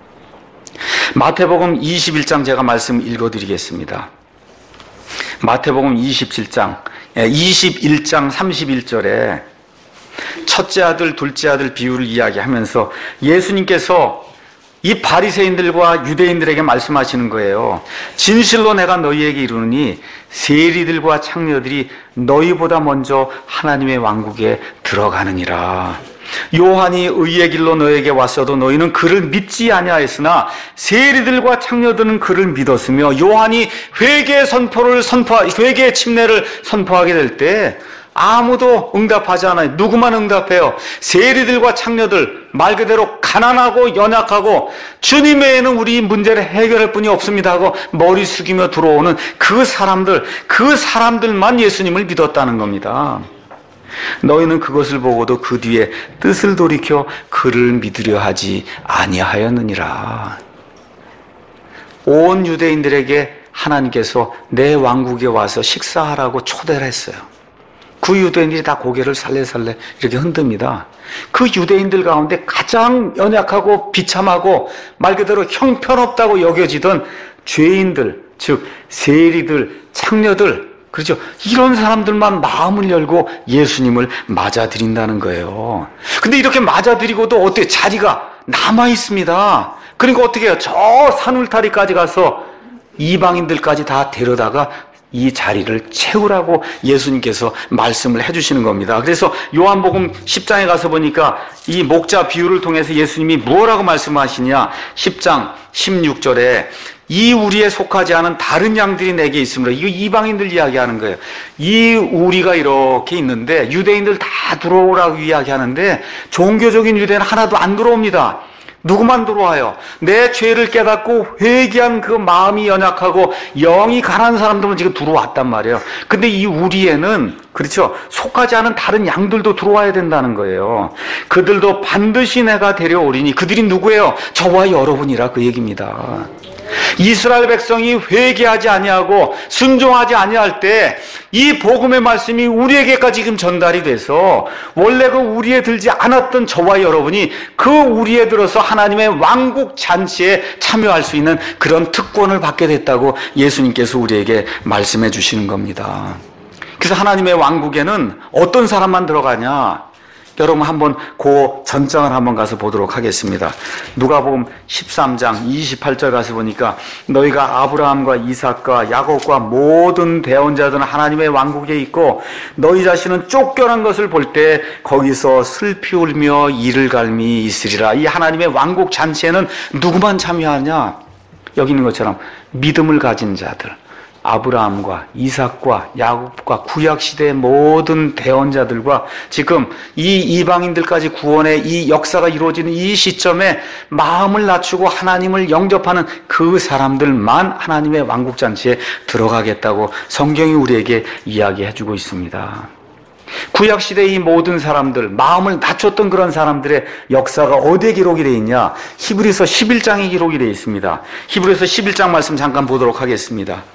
마태복음 21장 제가 말씀 읽어드리겠습니다. 마태복음 21장 31절에 첫째 아들, 둘째 아들 비유를 이야기하면서 예수님께서 이 바리새인들과 유대인들에게 말씀하시는 거예요. 진실로 내가 너희에게 이르노니 세리들과 창녀들이 너희보다 먼저 하나님의 왕국에 들어가느니라. 요한이 의의 길로 너에게 왔어도 너희는 그를 믿지 아니하였으나 세리들과 창녀들은 그를 믿었으며 요한이 회개의 침례를 선포하게 될 때 아무도 응답하지 않아요. 누구만 응답해요? 세리들과 창녀들, 말 그대로 가난하고 연약하고 주님 외에는 우리 문제를 해결할 분이 없습니다 하고 머리 숙이며 들어오는 그 사람들만 예수님을 믿었다는 겁니다. 너희는 그것을 보고도 그 뒤에 뜻을 돌이켜 그를 믿으려 하지 아니하였느니라. 온 유대인들에게 하나님께서 내 왕국에 와서 식사하라고 초대를 했어요. 그 유대인들이 다 고개를 살래살래 이렇게 흔듭니다. 그 유대인들 가운데 가장 연약하고 비참하고 말 그대로 형편없다고 여겨지던 죄인들, 즉 세리들, 창녀들, 그렇죠? 이런 사람들만 마음을 열고 예수님을 맞아들인다는 거예요. 근데 이렇게 맞아들이고도 어떻게 자리가 남아 있습니다. 그러니까 어떻게 해요? 저 산울타리까지 가서 이방인들까지 다 데려다가 이 자리를 채우라고 예수님께서 말씀을 해주시는 겁니다. 그래서 요한복음 10장에 가서 보니까 이 목자 비유를 통해서 예수님이 뭐라고 말씀하시냐? 10장 16절에 이 우리에 속하지 않은 다른 양들이 내게 있으므로, 이거 이방인들 이야기하는 거예요. 이 우리가 이렇게 있는데 유대인들 다 들어오라고 이야기하는데 종교적인 유대인은 하나도 안 들어옵니다. 누구만 들어와요? 내 죄를 깨닫고 회개한 그 마음이 연약하고 영이 가난한 사람들은 지금 들어왔단 말이에요. 근데 이 우리에는, 그렇죠, 속하지 않은 다른 양들도 들어와야 된다는 거예요. 그들도 반드시 내가 데려오리니, 그들이 누구예요? 저와 여러분이라, 그 얘기입니다. 이스라엘 백성이 회개하지 아니하고 순종하지 아니할 때 이 복음의 말씀이 우리에게까지 지금 전달이 돼서 원래 그 우리에 들지 않았던 저와 여러분이 그 우리에 들어서 하나님의 왕국 잔치에 참여할 수 있는 그런 특권을 받게 됐다고 예수님께서 우리에게 말씀해 주시는 겁니다. 그래서 하나님의 왕국에는 어떤 사람만 들어가냐? 여러분 한번 그 전장을 한번 가서 보도록 하겠습니다. 누가복음 13장 28절 가서 보니까 너희가 아브라함과 이삭과 야곱과 모든 대언자들은 하나님의 왕국에 있고 너희 자신은 쫓겨난 것을 볼 때 거기서 슬피 울며 이를 갈미 있으리라. 이 하나님의 왕국 잔치에는 누구만 참여하냐? 여기 있는 것처럼 믿음을 가진 자들, 아브라함과 이삭과 야곱과 구약시대의 모든 대언자들과 지금 이 이방인들까지 구원의 이 역사가 이루어지는 이 시점에 마음을 낮추고 하나님을 영접하는 그 사람들만 하나님의 왕국잔치에 들어가겠다고 성경이 우리에게 이야기해주고 있습니다. 구약시대의 이 모든 사람들, 마음을 낮췄던 그런 사람들의 역사가 어디에 기록이 되어 있냐? 히브리서 11장에 기록이 되어 있습니다. 히브리서 11장 말씀 잠깐 보도록 하겠습니다.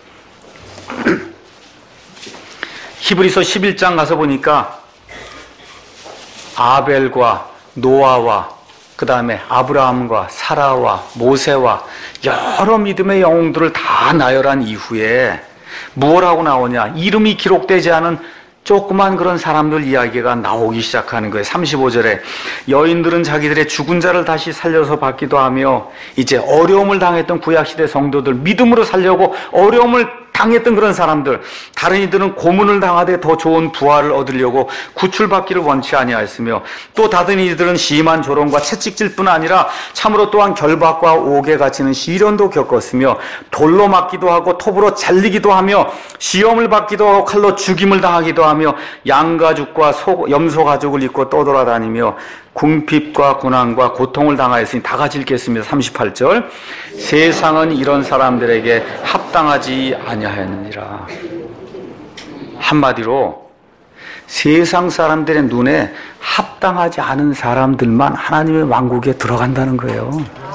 히브리서 11장 가서 보니까 아벨과 노아와 그 다음에 아브라함과 사라와 모세와 여러 믿음의 영웅들을 다 나열한 이후에 뭐라고 나오냐? 이름이 기록되지 않은 조그만 그런 사람들 이야기가 나오기 시작하는 거예요. 35절에 여인들은 자기들의 죽은 자를 다시 살려서 받기도 하며, 이제 어려움을 당했던 구약시대 성도들, 믿음으로 살려고 어려움을 당했던 그런 사람들, 다른 이들은 고문을 당하되 더 좋은 부활을 얻으려고 구출받기를 원치 아니하였으며, 또 다른 이들은 심한 조롱과 채찍질 뿐 아니라 참으로 또한 결박과 옥에 갇히는 시련도 겪었으며, 돌로 맞기도 하고 톱으로 잘리기도 하며 시험을 받기도 하고 칼로 죽임을 당하기도 하며 양가죽과 염소 가죽을 입고 떠돌아다니며 궁핍과 고난과 고통을 당하였으니 다 같이 읽겠습니다. 38절 세상은 이런 사람들에게 합당하지 아니하였느니라. 한마디로 세상 사람들의 눈에 합당하지 않은 사람들만 하나님의 왕국에 들어간다는 거예요.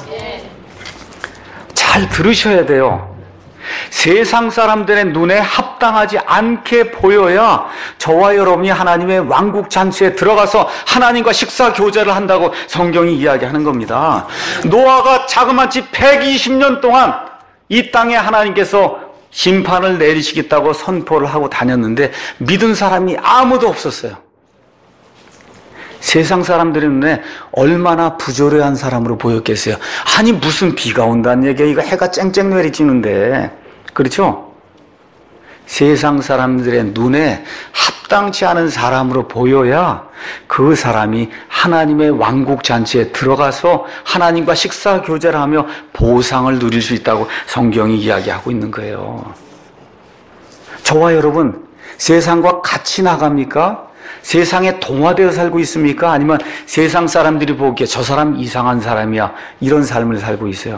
잘 들으셔야 돼요. 세상 사람들의 눈에 합당하지 않게 보여야 저와 여러분이 하나님의 왕국 잔치에 들어가서 하나님과 식사 교제를 한다고 성경이 이야기하는 겁니다. 노아가 자그마치 120년 동안 이 땅에 하나님께서 심판을 내리시겠다고 선포를 하고 다녔는데 믿은 사람이 아무도 없었어요. 세상 사람들의 눈에 얼마나 부조리한 사람으로 보였겠어요. 아니 무슨 비가 온다는 얘기야. 이거 해가 쨍쨍 내리쬐는데. 그렇죠? 세상 사람들의 눈에 합당치 않은 사람으로 보여야 그 사람이 하나님의 왕국 잔치에 들어가서 하나님과 식사 교제를 하며 보상을 누릴 수 있다고 성경이 이야기하고 있는 거예요. 저와 여러분 세상과 같이 나갑니까? 세상에 동화되어 살고 있습니까? 아니면 세상 사람들이 보기에 저 사람 이상한 사람이야 이런 삶을 살고 있어요?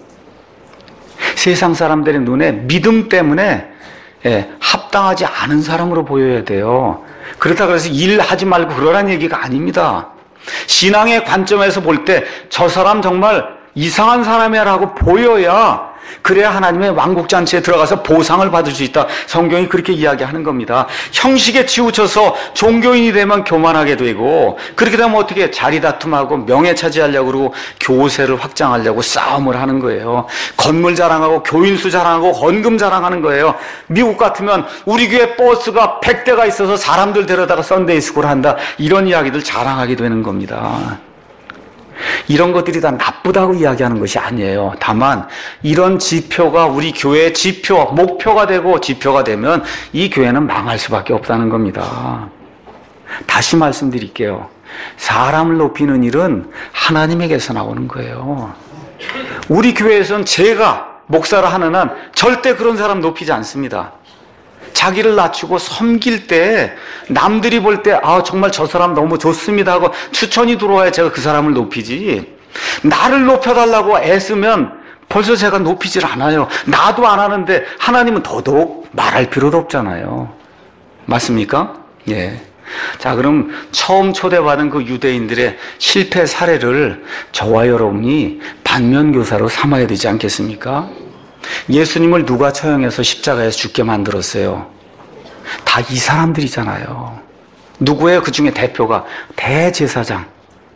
세상 사람들의 눈에 믿음 때문에 합당하지 않은 사람으로 보여야 돼요. 그렇다고 해서 일하지 말고 그러라는 얘기가 아닙니다. 신앙의 관점에서 볼 때 저 사람 정말 이상한 사람이야 라고 보여야 그래야 하나님의 왕국잔치에 들어가서 보상을 받을 수 있다. 성경이 그렇게 이야기하는 겁니다. 형식에 치우쳐서 종교인이 되면 교만하게 되고, 그렇게 되면 어떻게 자리 다툼하고 명예 차지하려고 그러고 교세를 확장하려고 싸움을 하는 거예요. 건물 자랑하고 교인수 자랑하고 헌금 자랑하는 거예요. 미국 같으면 우리 교회 버스가 100대가 있어서 사람들 데려다가 썬데이 스쿨 한다, 이런 이야기들 자랑하게 되는 겁니다. 이런 것들이 다 나쁘다고 이야기하는 것이 아니에요. 다만 이런 지표가 우리 교회의 지표, 목표가 되고 지표가 되면 이 교회는 망할 수밖에 없다는 겁니다. 다시 말씀드릴게요. 사람을 높이는 일은 하나님에게서 나오는 거예요. 우리 교회에서는 제가 목사를 하는 한 절대 그런 사람 높이지 않습니다. 자기를 낮추고 섬길 때 남들이 볼 때 정말 저 사람 너무 좋습니다 하고 추천이 들어와야 제가 그 사람을 높이지, 나를 높여달라고 애쓰면 벌써 제가 높이질 않아요. 나도 안 하는데 하나님은 더더욱 말할 필요도 없잖아요. 맞습니까? 예. 자, 그럼 처음 초대받은 그 유대인들의 실패 사례를 저와 여러분이 반면교사로 삼아야 되지 않겠습니까? 예수님을 누가 처형해서 십자가에서 죽게 만들었어요? 다 이 사람들이잖아요. 누구예요? 그 중에 대표가 대제사장.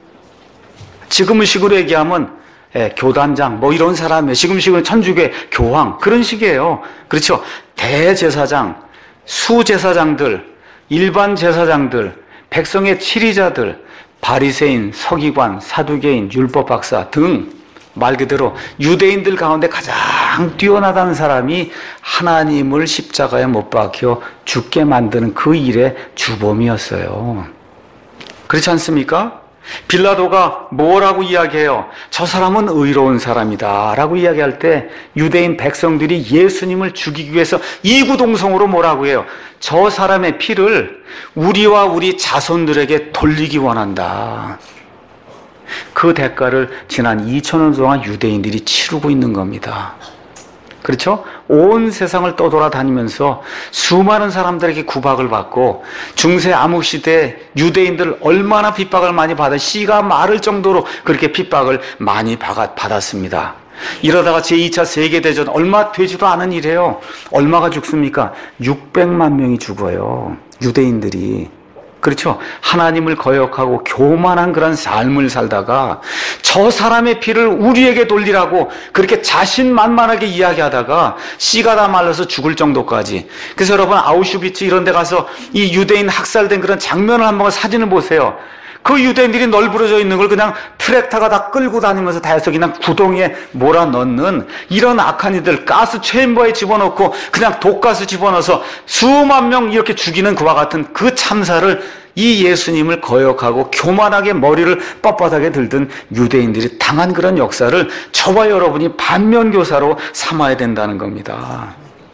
지금식으로 얘기하면 교단장 뭐 이런 사람이에요. 지금식으로 천주교의 교황 그런 식이에요. 그렇죠? 대제사장, 수제사장들, 일반 제사장들, 백성의 치리자들, 바리새인, 서기관, 사두개인, 율법 박사 등 말 그대로 유대인들 가운데 가장 뛰어나다는 사람이 하나님을 십자가에 못 박혀 죽게 만드는 그 일의 주범이었어요. 그렇지 않습니까? 빌라도가 뭐라고 이야기해요? 저 사람은 의로운 사람이다 라고 이야기할 때 유대인 백성들이 예수님을 죽이기 위해서 이구동성으로 뭐라고 해요? 저 사람의 피를 우리와 우리 자손들에게 돌리기 원한다. 그 대가를 지난 2000년 동안 유대인들이 치르고 있는 겁니다. 그렇죠? 온 세상을 떠돌아다니면서 수많은 사람들에게 구박을 받고 중세 암흑시대 유대인들 얼마나 핍박을 많이 받아 씨가 마를 정도로 그렇게 핍박을 많이 받았습니다. 이러다가 제2차 세계대전 얼마 되지도 않은 일이에요. 얼마가 죽습니까? 600만 명이 죽어요. 유대인들이. 그렇죠? 하나님을 거역하고 교만한 그런 삶을 살다가 저 사람의 피를 우리에게 돌리라고 그렇게 자신만만하게 이야기하다가 씨가 다 말라서 죽을 정도까지. 그래서 여러분 아우슈비츠 이런 데 가서 이 유대인 학살된 그런 장면을 한번 사진을 보세요. 그 유대인들이 널브러져 있는 걸 그냥 트랙터가 다 끌고 다니면서 다 해서 그냥 구덩이에 몰아넣는 이런 악한 이들, 가스 체인버에 집어넣고 그냥 독가스 집어넣어서 수만 명 이렇게 죽이는 그와 같은 그 참사를 이 예수님을 거역하고 교만하게 머리를 뻣뻣하게 들던 유대인들이 당한 그런 역사를 저와 여러분이 반면교사로 삼아야 된다는 겁니다.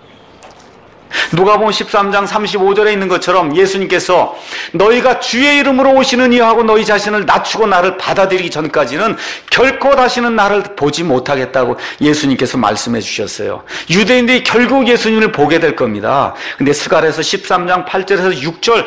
누가복음 13장 35절에 있는 것처럼 예수님께서 너희가 주의 이름으로 오시는 이하고 너희 자신을 낮추고 나를 받아들이기 전까지는 결코 다시는 나를 보지 못하겠다고 예수님께서 말씀해 주셨어요. 유대인들이 결국 예수님을 보게 될 겁니다. 근데 스가랴서 13장 8절에서 6절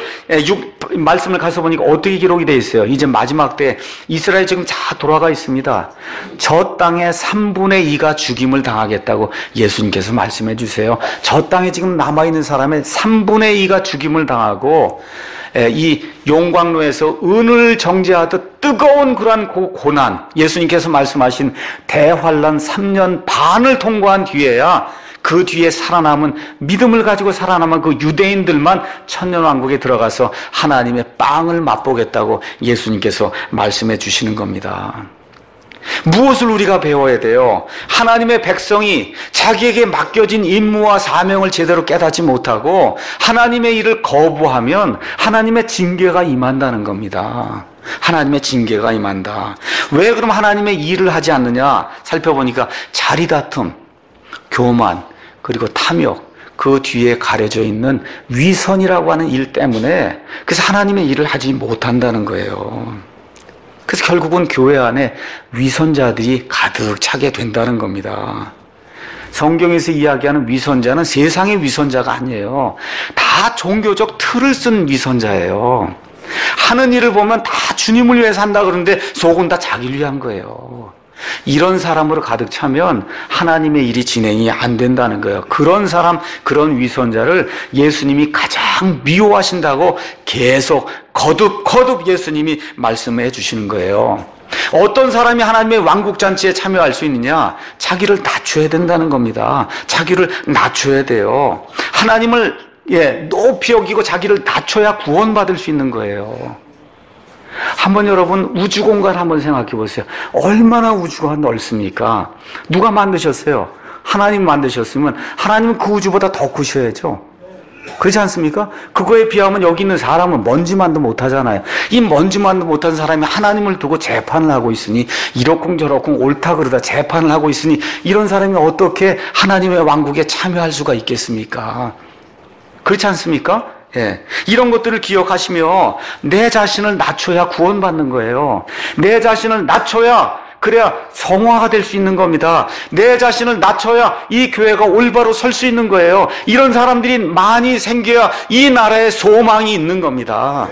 말씀을 가서 보니까 어떻게 기록이 되어 있어요. 이제 마지막 때 이스라엘 지금 다 돌아가 있습니다. 저 땅의 3분의 2가 죽임을 당하겠다고 예수님께서 말씀해 주세요. 저 땅에 지금 남아있는 사람의 3분의 2가 죽임을 당하고 이 용광로에서 은을 정죄하듯 뜨거운 그러한 고난, 예수님께서 말씀하신 대환란 3년 반을 통과한 뒤에야 그 뒤에 살아남은, 믿음을 가지고 살아남은 그 유대인들만 천년왕국에 들어가서 하나님의 빵을 맛보겠다고 예수님께서 말씀해 주시는 겁니다. 무엇을 우리가 배워야 돼요? 하나님의 백성이 자기에게 맡겨진 임무와 사명을 제대로 깨닫지 못하고 하나님의 일을 거부하면 하나님의 징계가 임한다는 겁니다. 하나님의 징계가 임한다. 왜 그럼 하나님의 일을 하지 않느냐? 살펴보니까 자리다툼, 교만, 그리고 탐욕, 그 뒤에 가려져 있는 위선이라고 하는 일 때문에 그래서 하나님의 일을 하지 못한다는 거예요. 그래서 결국은 교회 안에 위선자들이 가득 차게 된다는 겁니다. 성경에서 이야기하는 위선자는 세상의 위선자가 아니에요. 다 종교적 틀을 쓴 위선자예요. 하는 일을 보면 다 주님을 위해서 한다 그러는데 속은 다 자기를 위한 거예요. 이런 사람으로 가득 차면 하나님의 일이 진행이 안 된다는 거예요. 그런 사람, 그런 위선자를 예수님이 가장 미워하신다고 계속 거듭 예수님이 말씀해 주시는 거예요. 어떤 사람이 하나님의 왕국잔치에 참여할 수 있느냐? 자기를 낮춰야 된다는 겁니다. 자기를 낮춰야 돼요. 하나님을 높이 여기고 자기를 낮춰야 구원받을 수 있는 거예요. 한번 여러분 우주공간 한번 생각해 보세요. 얼마나 우주가 넓습니까? 누가 만드셨어요? 하나님 만드셨으면 하나님은 그 우주보다 더 크셔야죠. 그렇지 않습니까? 그거에 비하면 여기 있는 사람은 먼지만도 못하잖아요. 이 먼지만도 못한 사람이 하나님을 두고 재판을 하고 있으니 이러쿵저러쿵 옳다 그러다 재판을 하고 있으니 이런 사람이 어떻게 하나님의 왕국에 참여할 수가 있겠습니까? 그렇지 않습니까? 예. 이런 것들을 기억하시며 내 자신을 낮춰야 구원받는 거예요. 내 자신을 낮춰야 그래야 성화가 될 수 있는 겁니다. 내 자신을 낮춰야 이 교회가 올바로 설 수 있는 거예요. 이런 사람들이 많이 생겨야 이 나라에 소망이 있는 겁니다.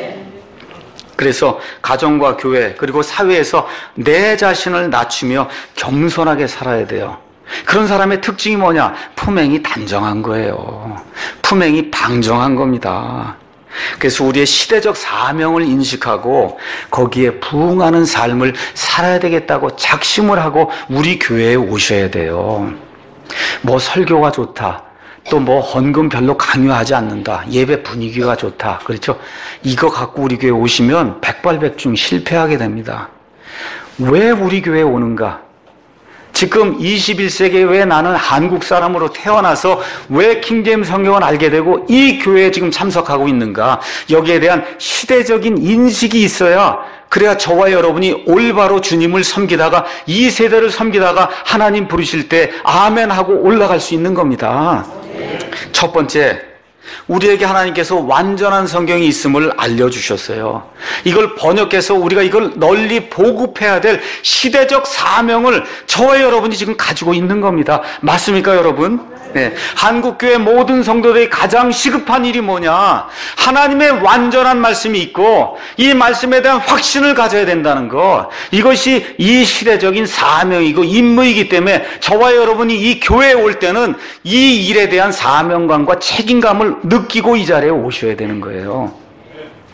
그래서 가정과 교회 그리고 사회에서 내 자신을 낮추며 겸손하게 살아야 돼요. 그런 사람의 특징이 뭐냐? 품행이 단정한 거예요. 품행이 방정한 겁니다. 그래서 우리의 시대적 사명을 인식하고 거기에 부응하는 삶을 살아야 되겠다고 작심을 하고 우리 교회에 오셔야 돼요. 뭐 설교가 좋다, 또 뭐 헌금 별로 강요하지 않는다, 예배 분위기가 좋다, 그렇죠? 이거 갖고 우리 교회에 오시면 백발백중 실패하게 됩니다. 왜 우리 교회에 오는가? 지금 21세기에 왜 나는 한국 사람으로 태어나서 왜 킹제임스 성경을 알게 되고 이 교회에 지금 참석하고 있는가? 여기에 대한 시대적인 인식이 있어야, 그래야 저와 여러분이 올바로 주님을 섬기다가 이 세대를 섬기다가 하나님 부르실 때 아멘 하고 올라갈 수 있는 겁니다. 첫 번째, 우리에게 하나님께서 완전한 성경이 있음을 알려주셨어요. 이걸 번역해서 우리가 이걸 널리 보급해야 될 시대적 사명을 저와 여러분이 지금 가지고 있는 겁니다. 맞습니까, 여러분? 네. 한국교회 모든 성도들이 가장 시급한 일이 뭐냐? 하나님의 완전한 말씀이 있고 이 말씀에 대한 확신을 가져야 된다는 것. 이것이 이 시대적인 사명이고 임무이기 때문에 저와 여러분이 이 교회에 올 때는 이 일에 대한 사명감과 책임감을 느끼고 이 자리에 오셔야 되는 거예요.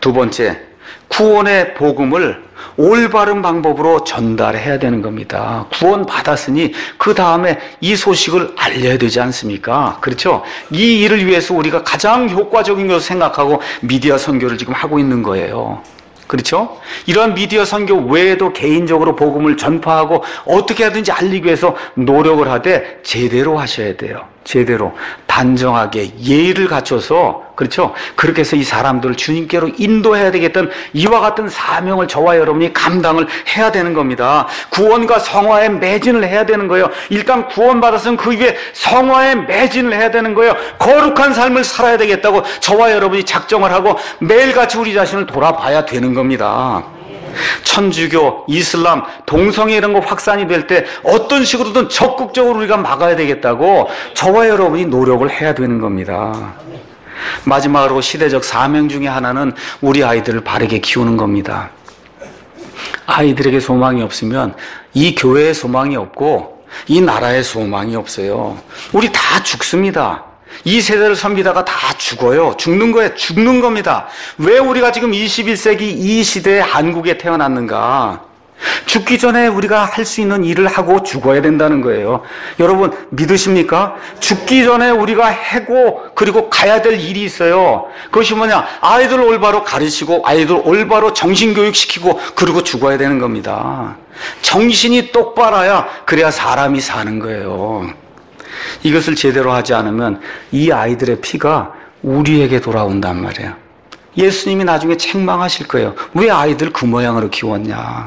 두 번째, 구원의 복음을 올바른 방법으로 전달해야 되는 겁니다. 구원 받았으니 그 다음에 이 소식을 알려야 되지 않습니까? 그렇죠? 이 일을 위해서 우리가 가장 효과적인 것을 생각하고 미디어 선교를 지금 하고 있는 거예요. 그렇죠? 이러한 미디어 선교 외에도 개인적으로 복음을 전파하고 어떻게 하든지 알리기 위해서 노력을 하되 제대로 하셔야 돼요. 제대로 단정하게 예의를 갖춰서, 그렇죠? 그렇게 해서 이 사람들을 주님께로 인도해야 되겠다는 이와 같은 사명을 저와 여러분이 감당을 해야 되는 겁니다. 구원과 성화에 매진을 해야 되는 거예요. 일단 구원받았으면 그 위에 성화에 매진을 해야 되는 거예요. 거룩한 삶을 살아야 되겠다고 저와 여러분이 작정을 하고 매일같이 우리 자신을 돌아봐야 되는 겁니다. 천주교, 이슬람, 동성애 이런 거 확산이 될 때 어떤 식으로든 적극적으로 우리가 막아야 되겠다고 저와 여러분이 노력을 해야 되는 겁니다. 마지막으로 시대적 사명 중에 하나는 우리 아이들을 바르게 키우는 겁니다. 아이들에게 소망이 없으면 이 교회에 소망이 없고 이 나라에 소망이 없어요. 우리 다 죽습니다. 이 세대를 섬기다가 다 죽어요. 죽는 거예요. 죽는 겁니다. 왜 우리가 지금 21세기 이 시대에 한국에 태어났는가? 죽기 전에 우리가 할 수 있는 일을 하고 죽어야 된다는 거예요. 여러분 믿으십니까? 죽기 전에 우리가 하고 그리고 가야 될 일이 있어요. 그것이 뭐냐? 아이들 올바로 가르치고 아이들 올바로 정신교육시키고 그리고 죽어야 되는 겁니다. 정신이 똑바라야 그래야 사람이 사는 거예요. 이것을 제대로 하지 않으면 이 아이들의 피가 우리에게 돌아온단 말이에요. 예수님이 나중에 책망하실 거예요. 왜 아이들 그 모양으로 키웠냐?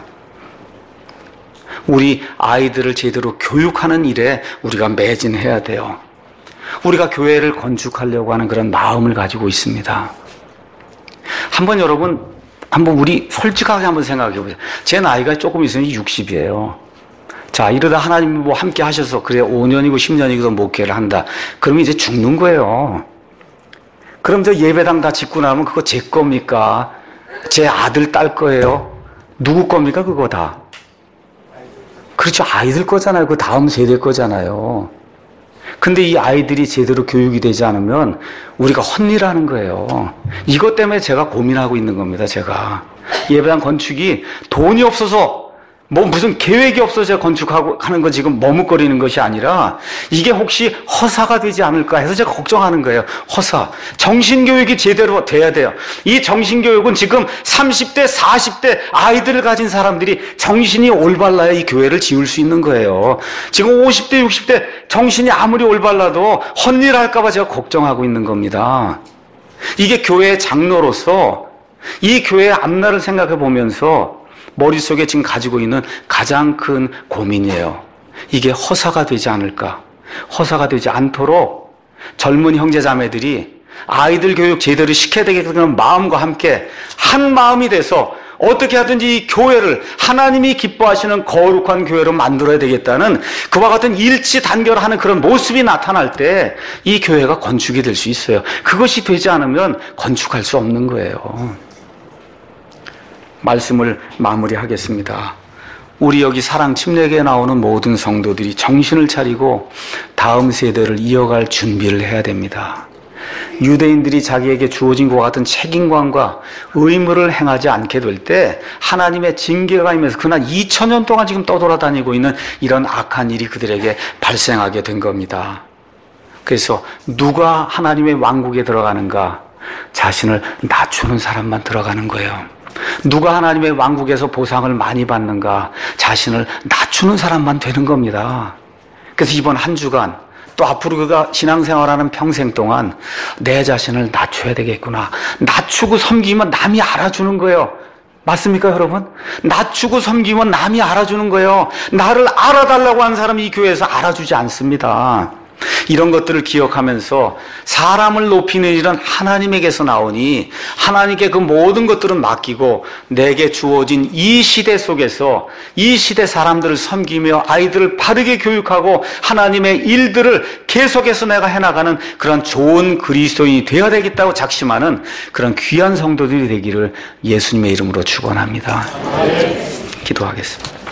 우리 아이들을 제대로 교육하는 일에 우리가 매진해야 돼요. 우리가 교회를 건축하려고 하는 그런 마음을 가지고 있습니다. 한번 우리 솔직하게 한번 생각해 보세요. 제 나이가 조금 있으면 60이에요. 자, 이러다 하나님이 뭐 함께 하셔서 그래 5년이고 10년이고 목회를 한다. 그러면 이제 죽는 거예요. 그럼 저 예배당 다 짓고 나면 그거 제 겁니까? 제 아들, 딸 거예요? 누구 겁니까? 그거 다. 그렇죠. 아이들 거잖아요. 그 다음 세대 거잖아요. 근데 이 아이들이 제대로 교육이 되지 않으면 우리가 헛일하는 거예요. 이것 때문에 제가 고민하고 있는 겁니다. 제가. 예배당 건축이 돈이 없어서 뭐 무슨 계획이 없어서 제가 건축하고 하는 거 지금 머뭇거리는 것이 아니라 이게 혹시 허사가 되지 않을까 해서 제가 걱정하는 거예요. 허사. 정신교육이 제대로 돼야 돼요. 이 정신교육은 지금 30대, 40대 아이들을 가진 사람들이 정신이 올바라야 이 교회를 지을 수 있는 거예요. 지금 50대, 60대 정신이 아무리 올바라도 헛일 할까봐 제가 걱정하고 있는 겁니다. 이게 교회의 장로로서 이 교회의 앞날을 생각해 보면서 머릿속에 지금 가지고 있는 가장 큰 고민이에요. 이게 허사가 되지 않을까? 허사가 되지 않도록 젊은 형제자매들이 아이들 교육 제대로 시켜야 되겠다는 마음과 함께 한 마음이 돼서 어떻게 하든지 이 교회를 하나님이 기뻐하시는 거룩한 교회로 만들어야 되겠다는 그와 같은 일치단결하는 그런 모습이 나타날 때 이 교회가 건축이 될 수 있어요. 그것이 되지 않으면 건축할 수 없는 거예요. 말씀을 마무리하겠습니다. 우리 여기 사랑 침례교에 나오는 모든 성도들이 정신을 차리고 다음 세대를 이어갈 준비를 해야 됩니다. 유대인들이 자기에게 주어진 것과 같은 책임감과 의무를 행하지 않게 될 때 하나님의 징계가 임해서 그날 2000년 동안 지금 떠돌아다니고 있는 이런 악한 일이 그들에게 발생하게 된 겁니다. 그래서 누가 하나님의 왕국에 들어가는가? 자신을 낮추는 사람만 들어가는 거예요. 누가 하나님의 왕국에서 보상을 많이 받는가? 자신을 낮추는 사람만 되는 겁니다. 그래서 이번 한 주간 또 앞으로 그가 신앙생활하는 평생 동안 내 자신을 낮춰야 되겠구나. 낮추고 섬기면 남이 알아주는 거예요. 맞습니까, 여러분? 낮추고 섬기면 남이 알아주는 거예요. 나를 알아달라고 하는 사람이 이 교회에서 알아주지 않습니다. 이런 것들을 기억하면서 사람을 높이는 일은 하나님에게서 나오니 하나님께 그 모든 것들은 맡기고 내게 주어진 이 시대 속에서 이 시대 사람들을 섬기며 아이들을 바르게 교육하고 하나님의 일들을 계속해서 내가 해나가는 그런 좋은 그리스도인이 되어야 되겠다고 작심하는 그런 귀한 성도들이 되기를 예수님의 이름으로 축원합니다. 기도하겠습니다.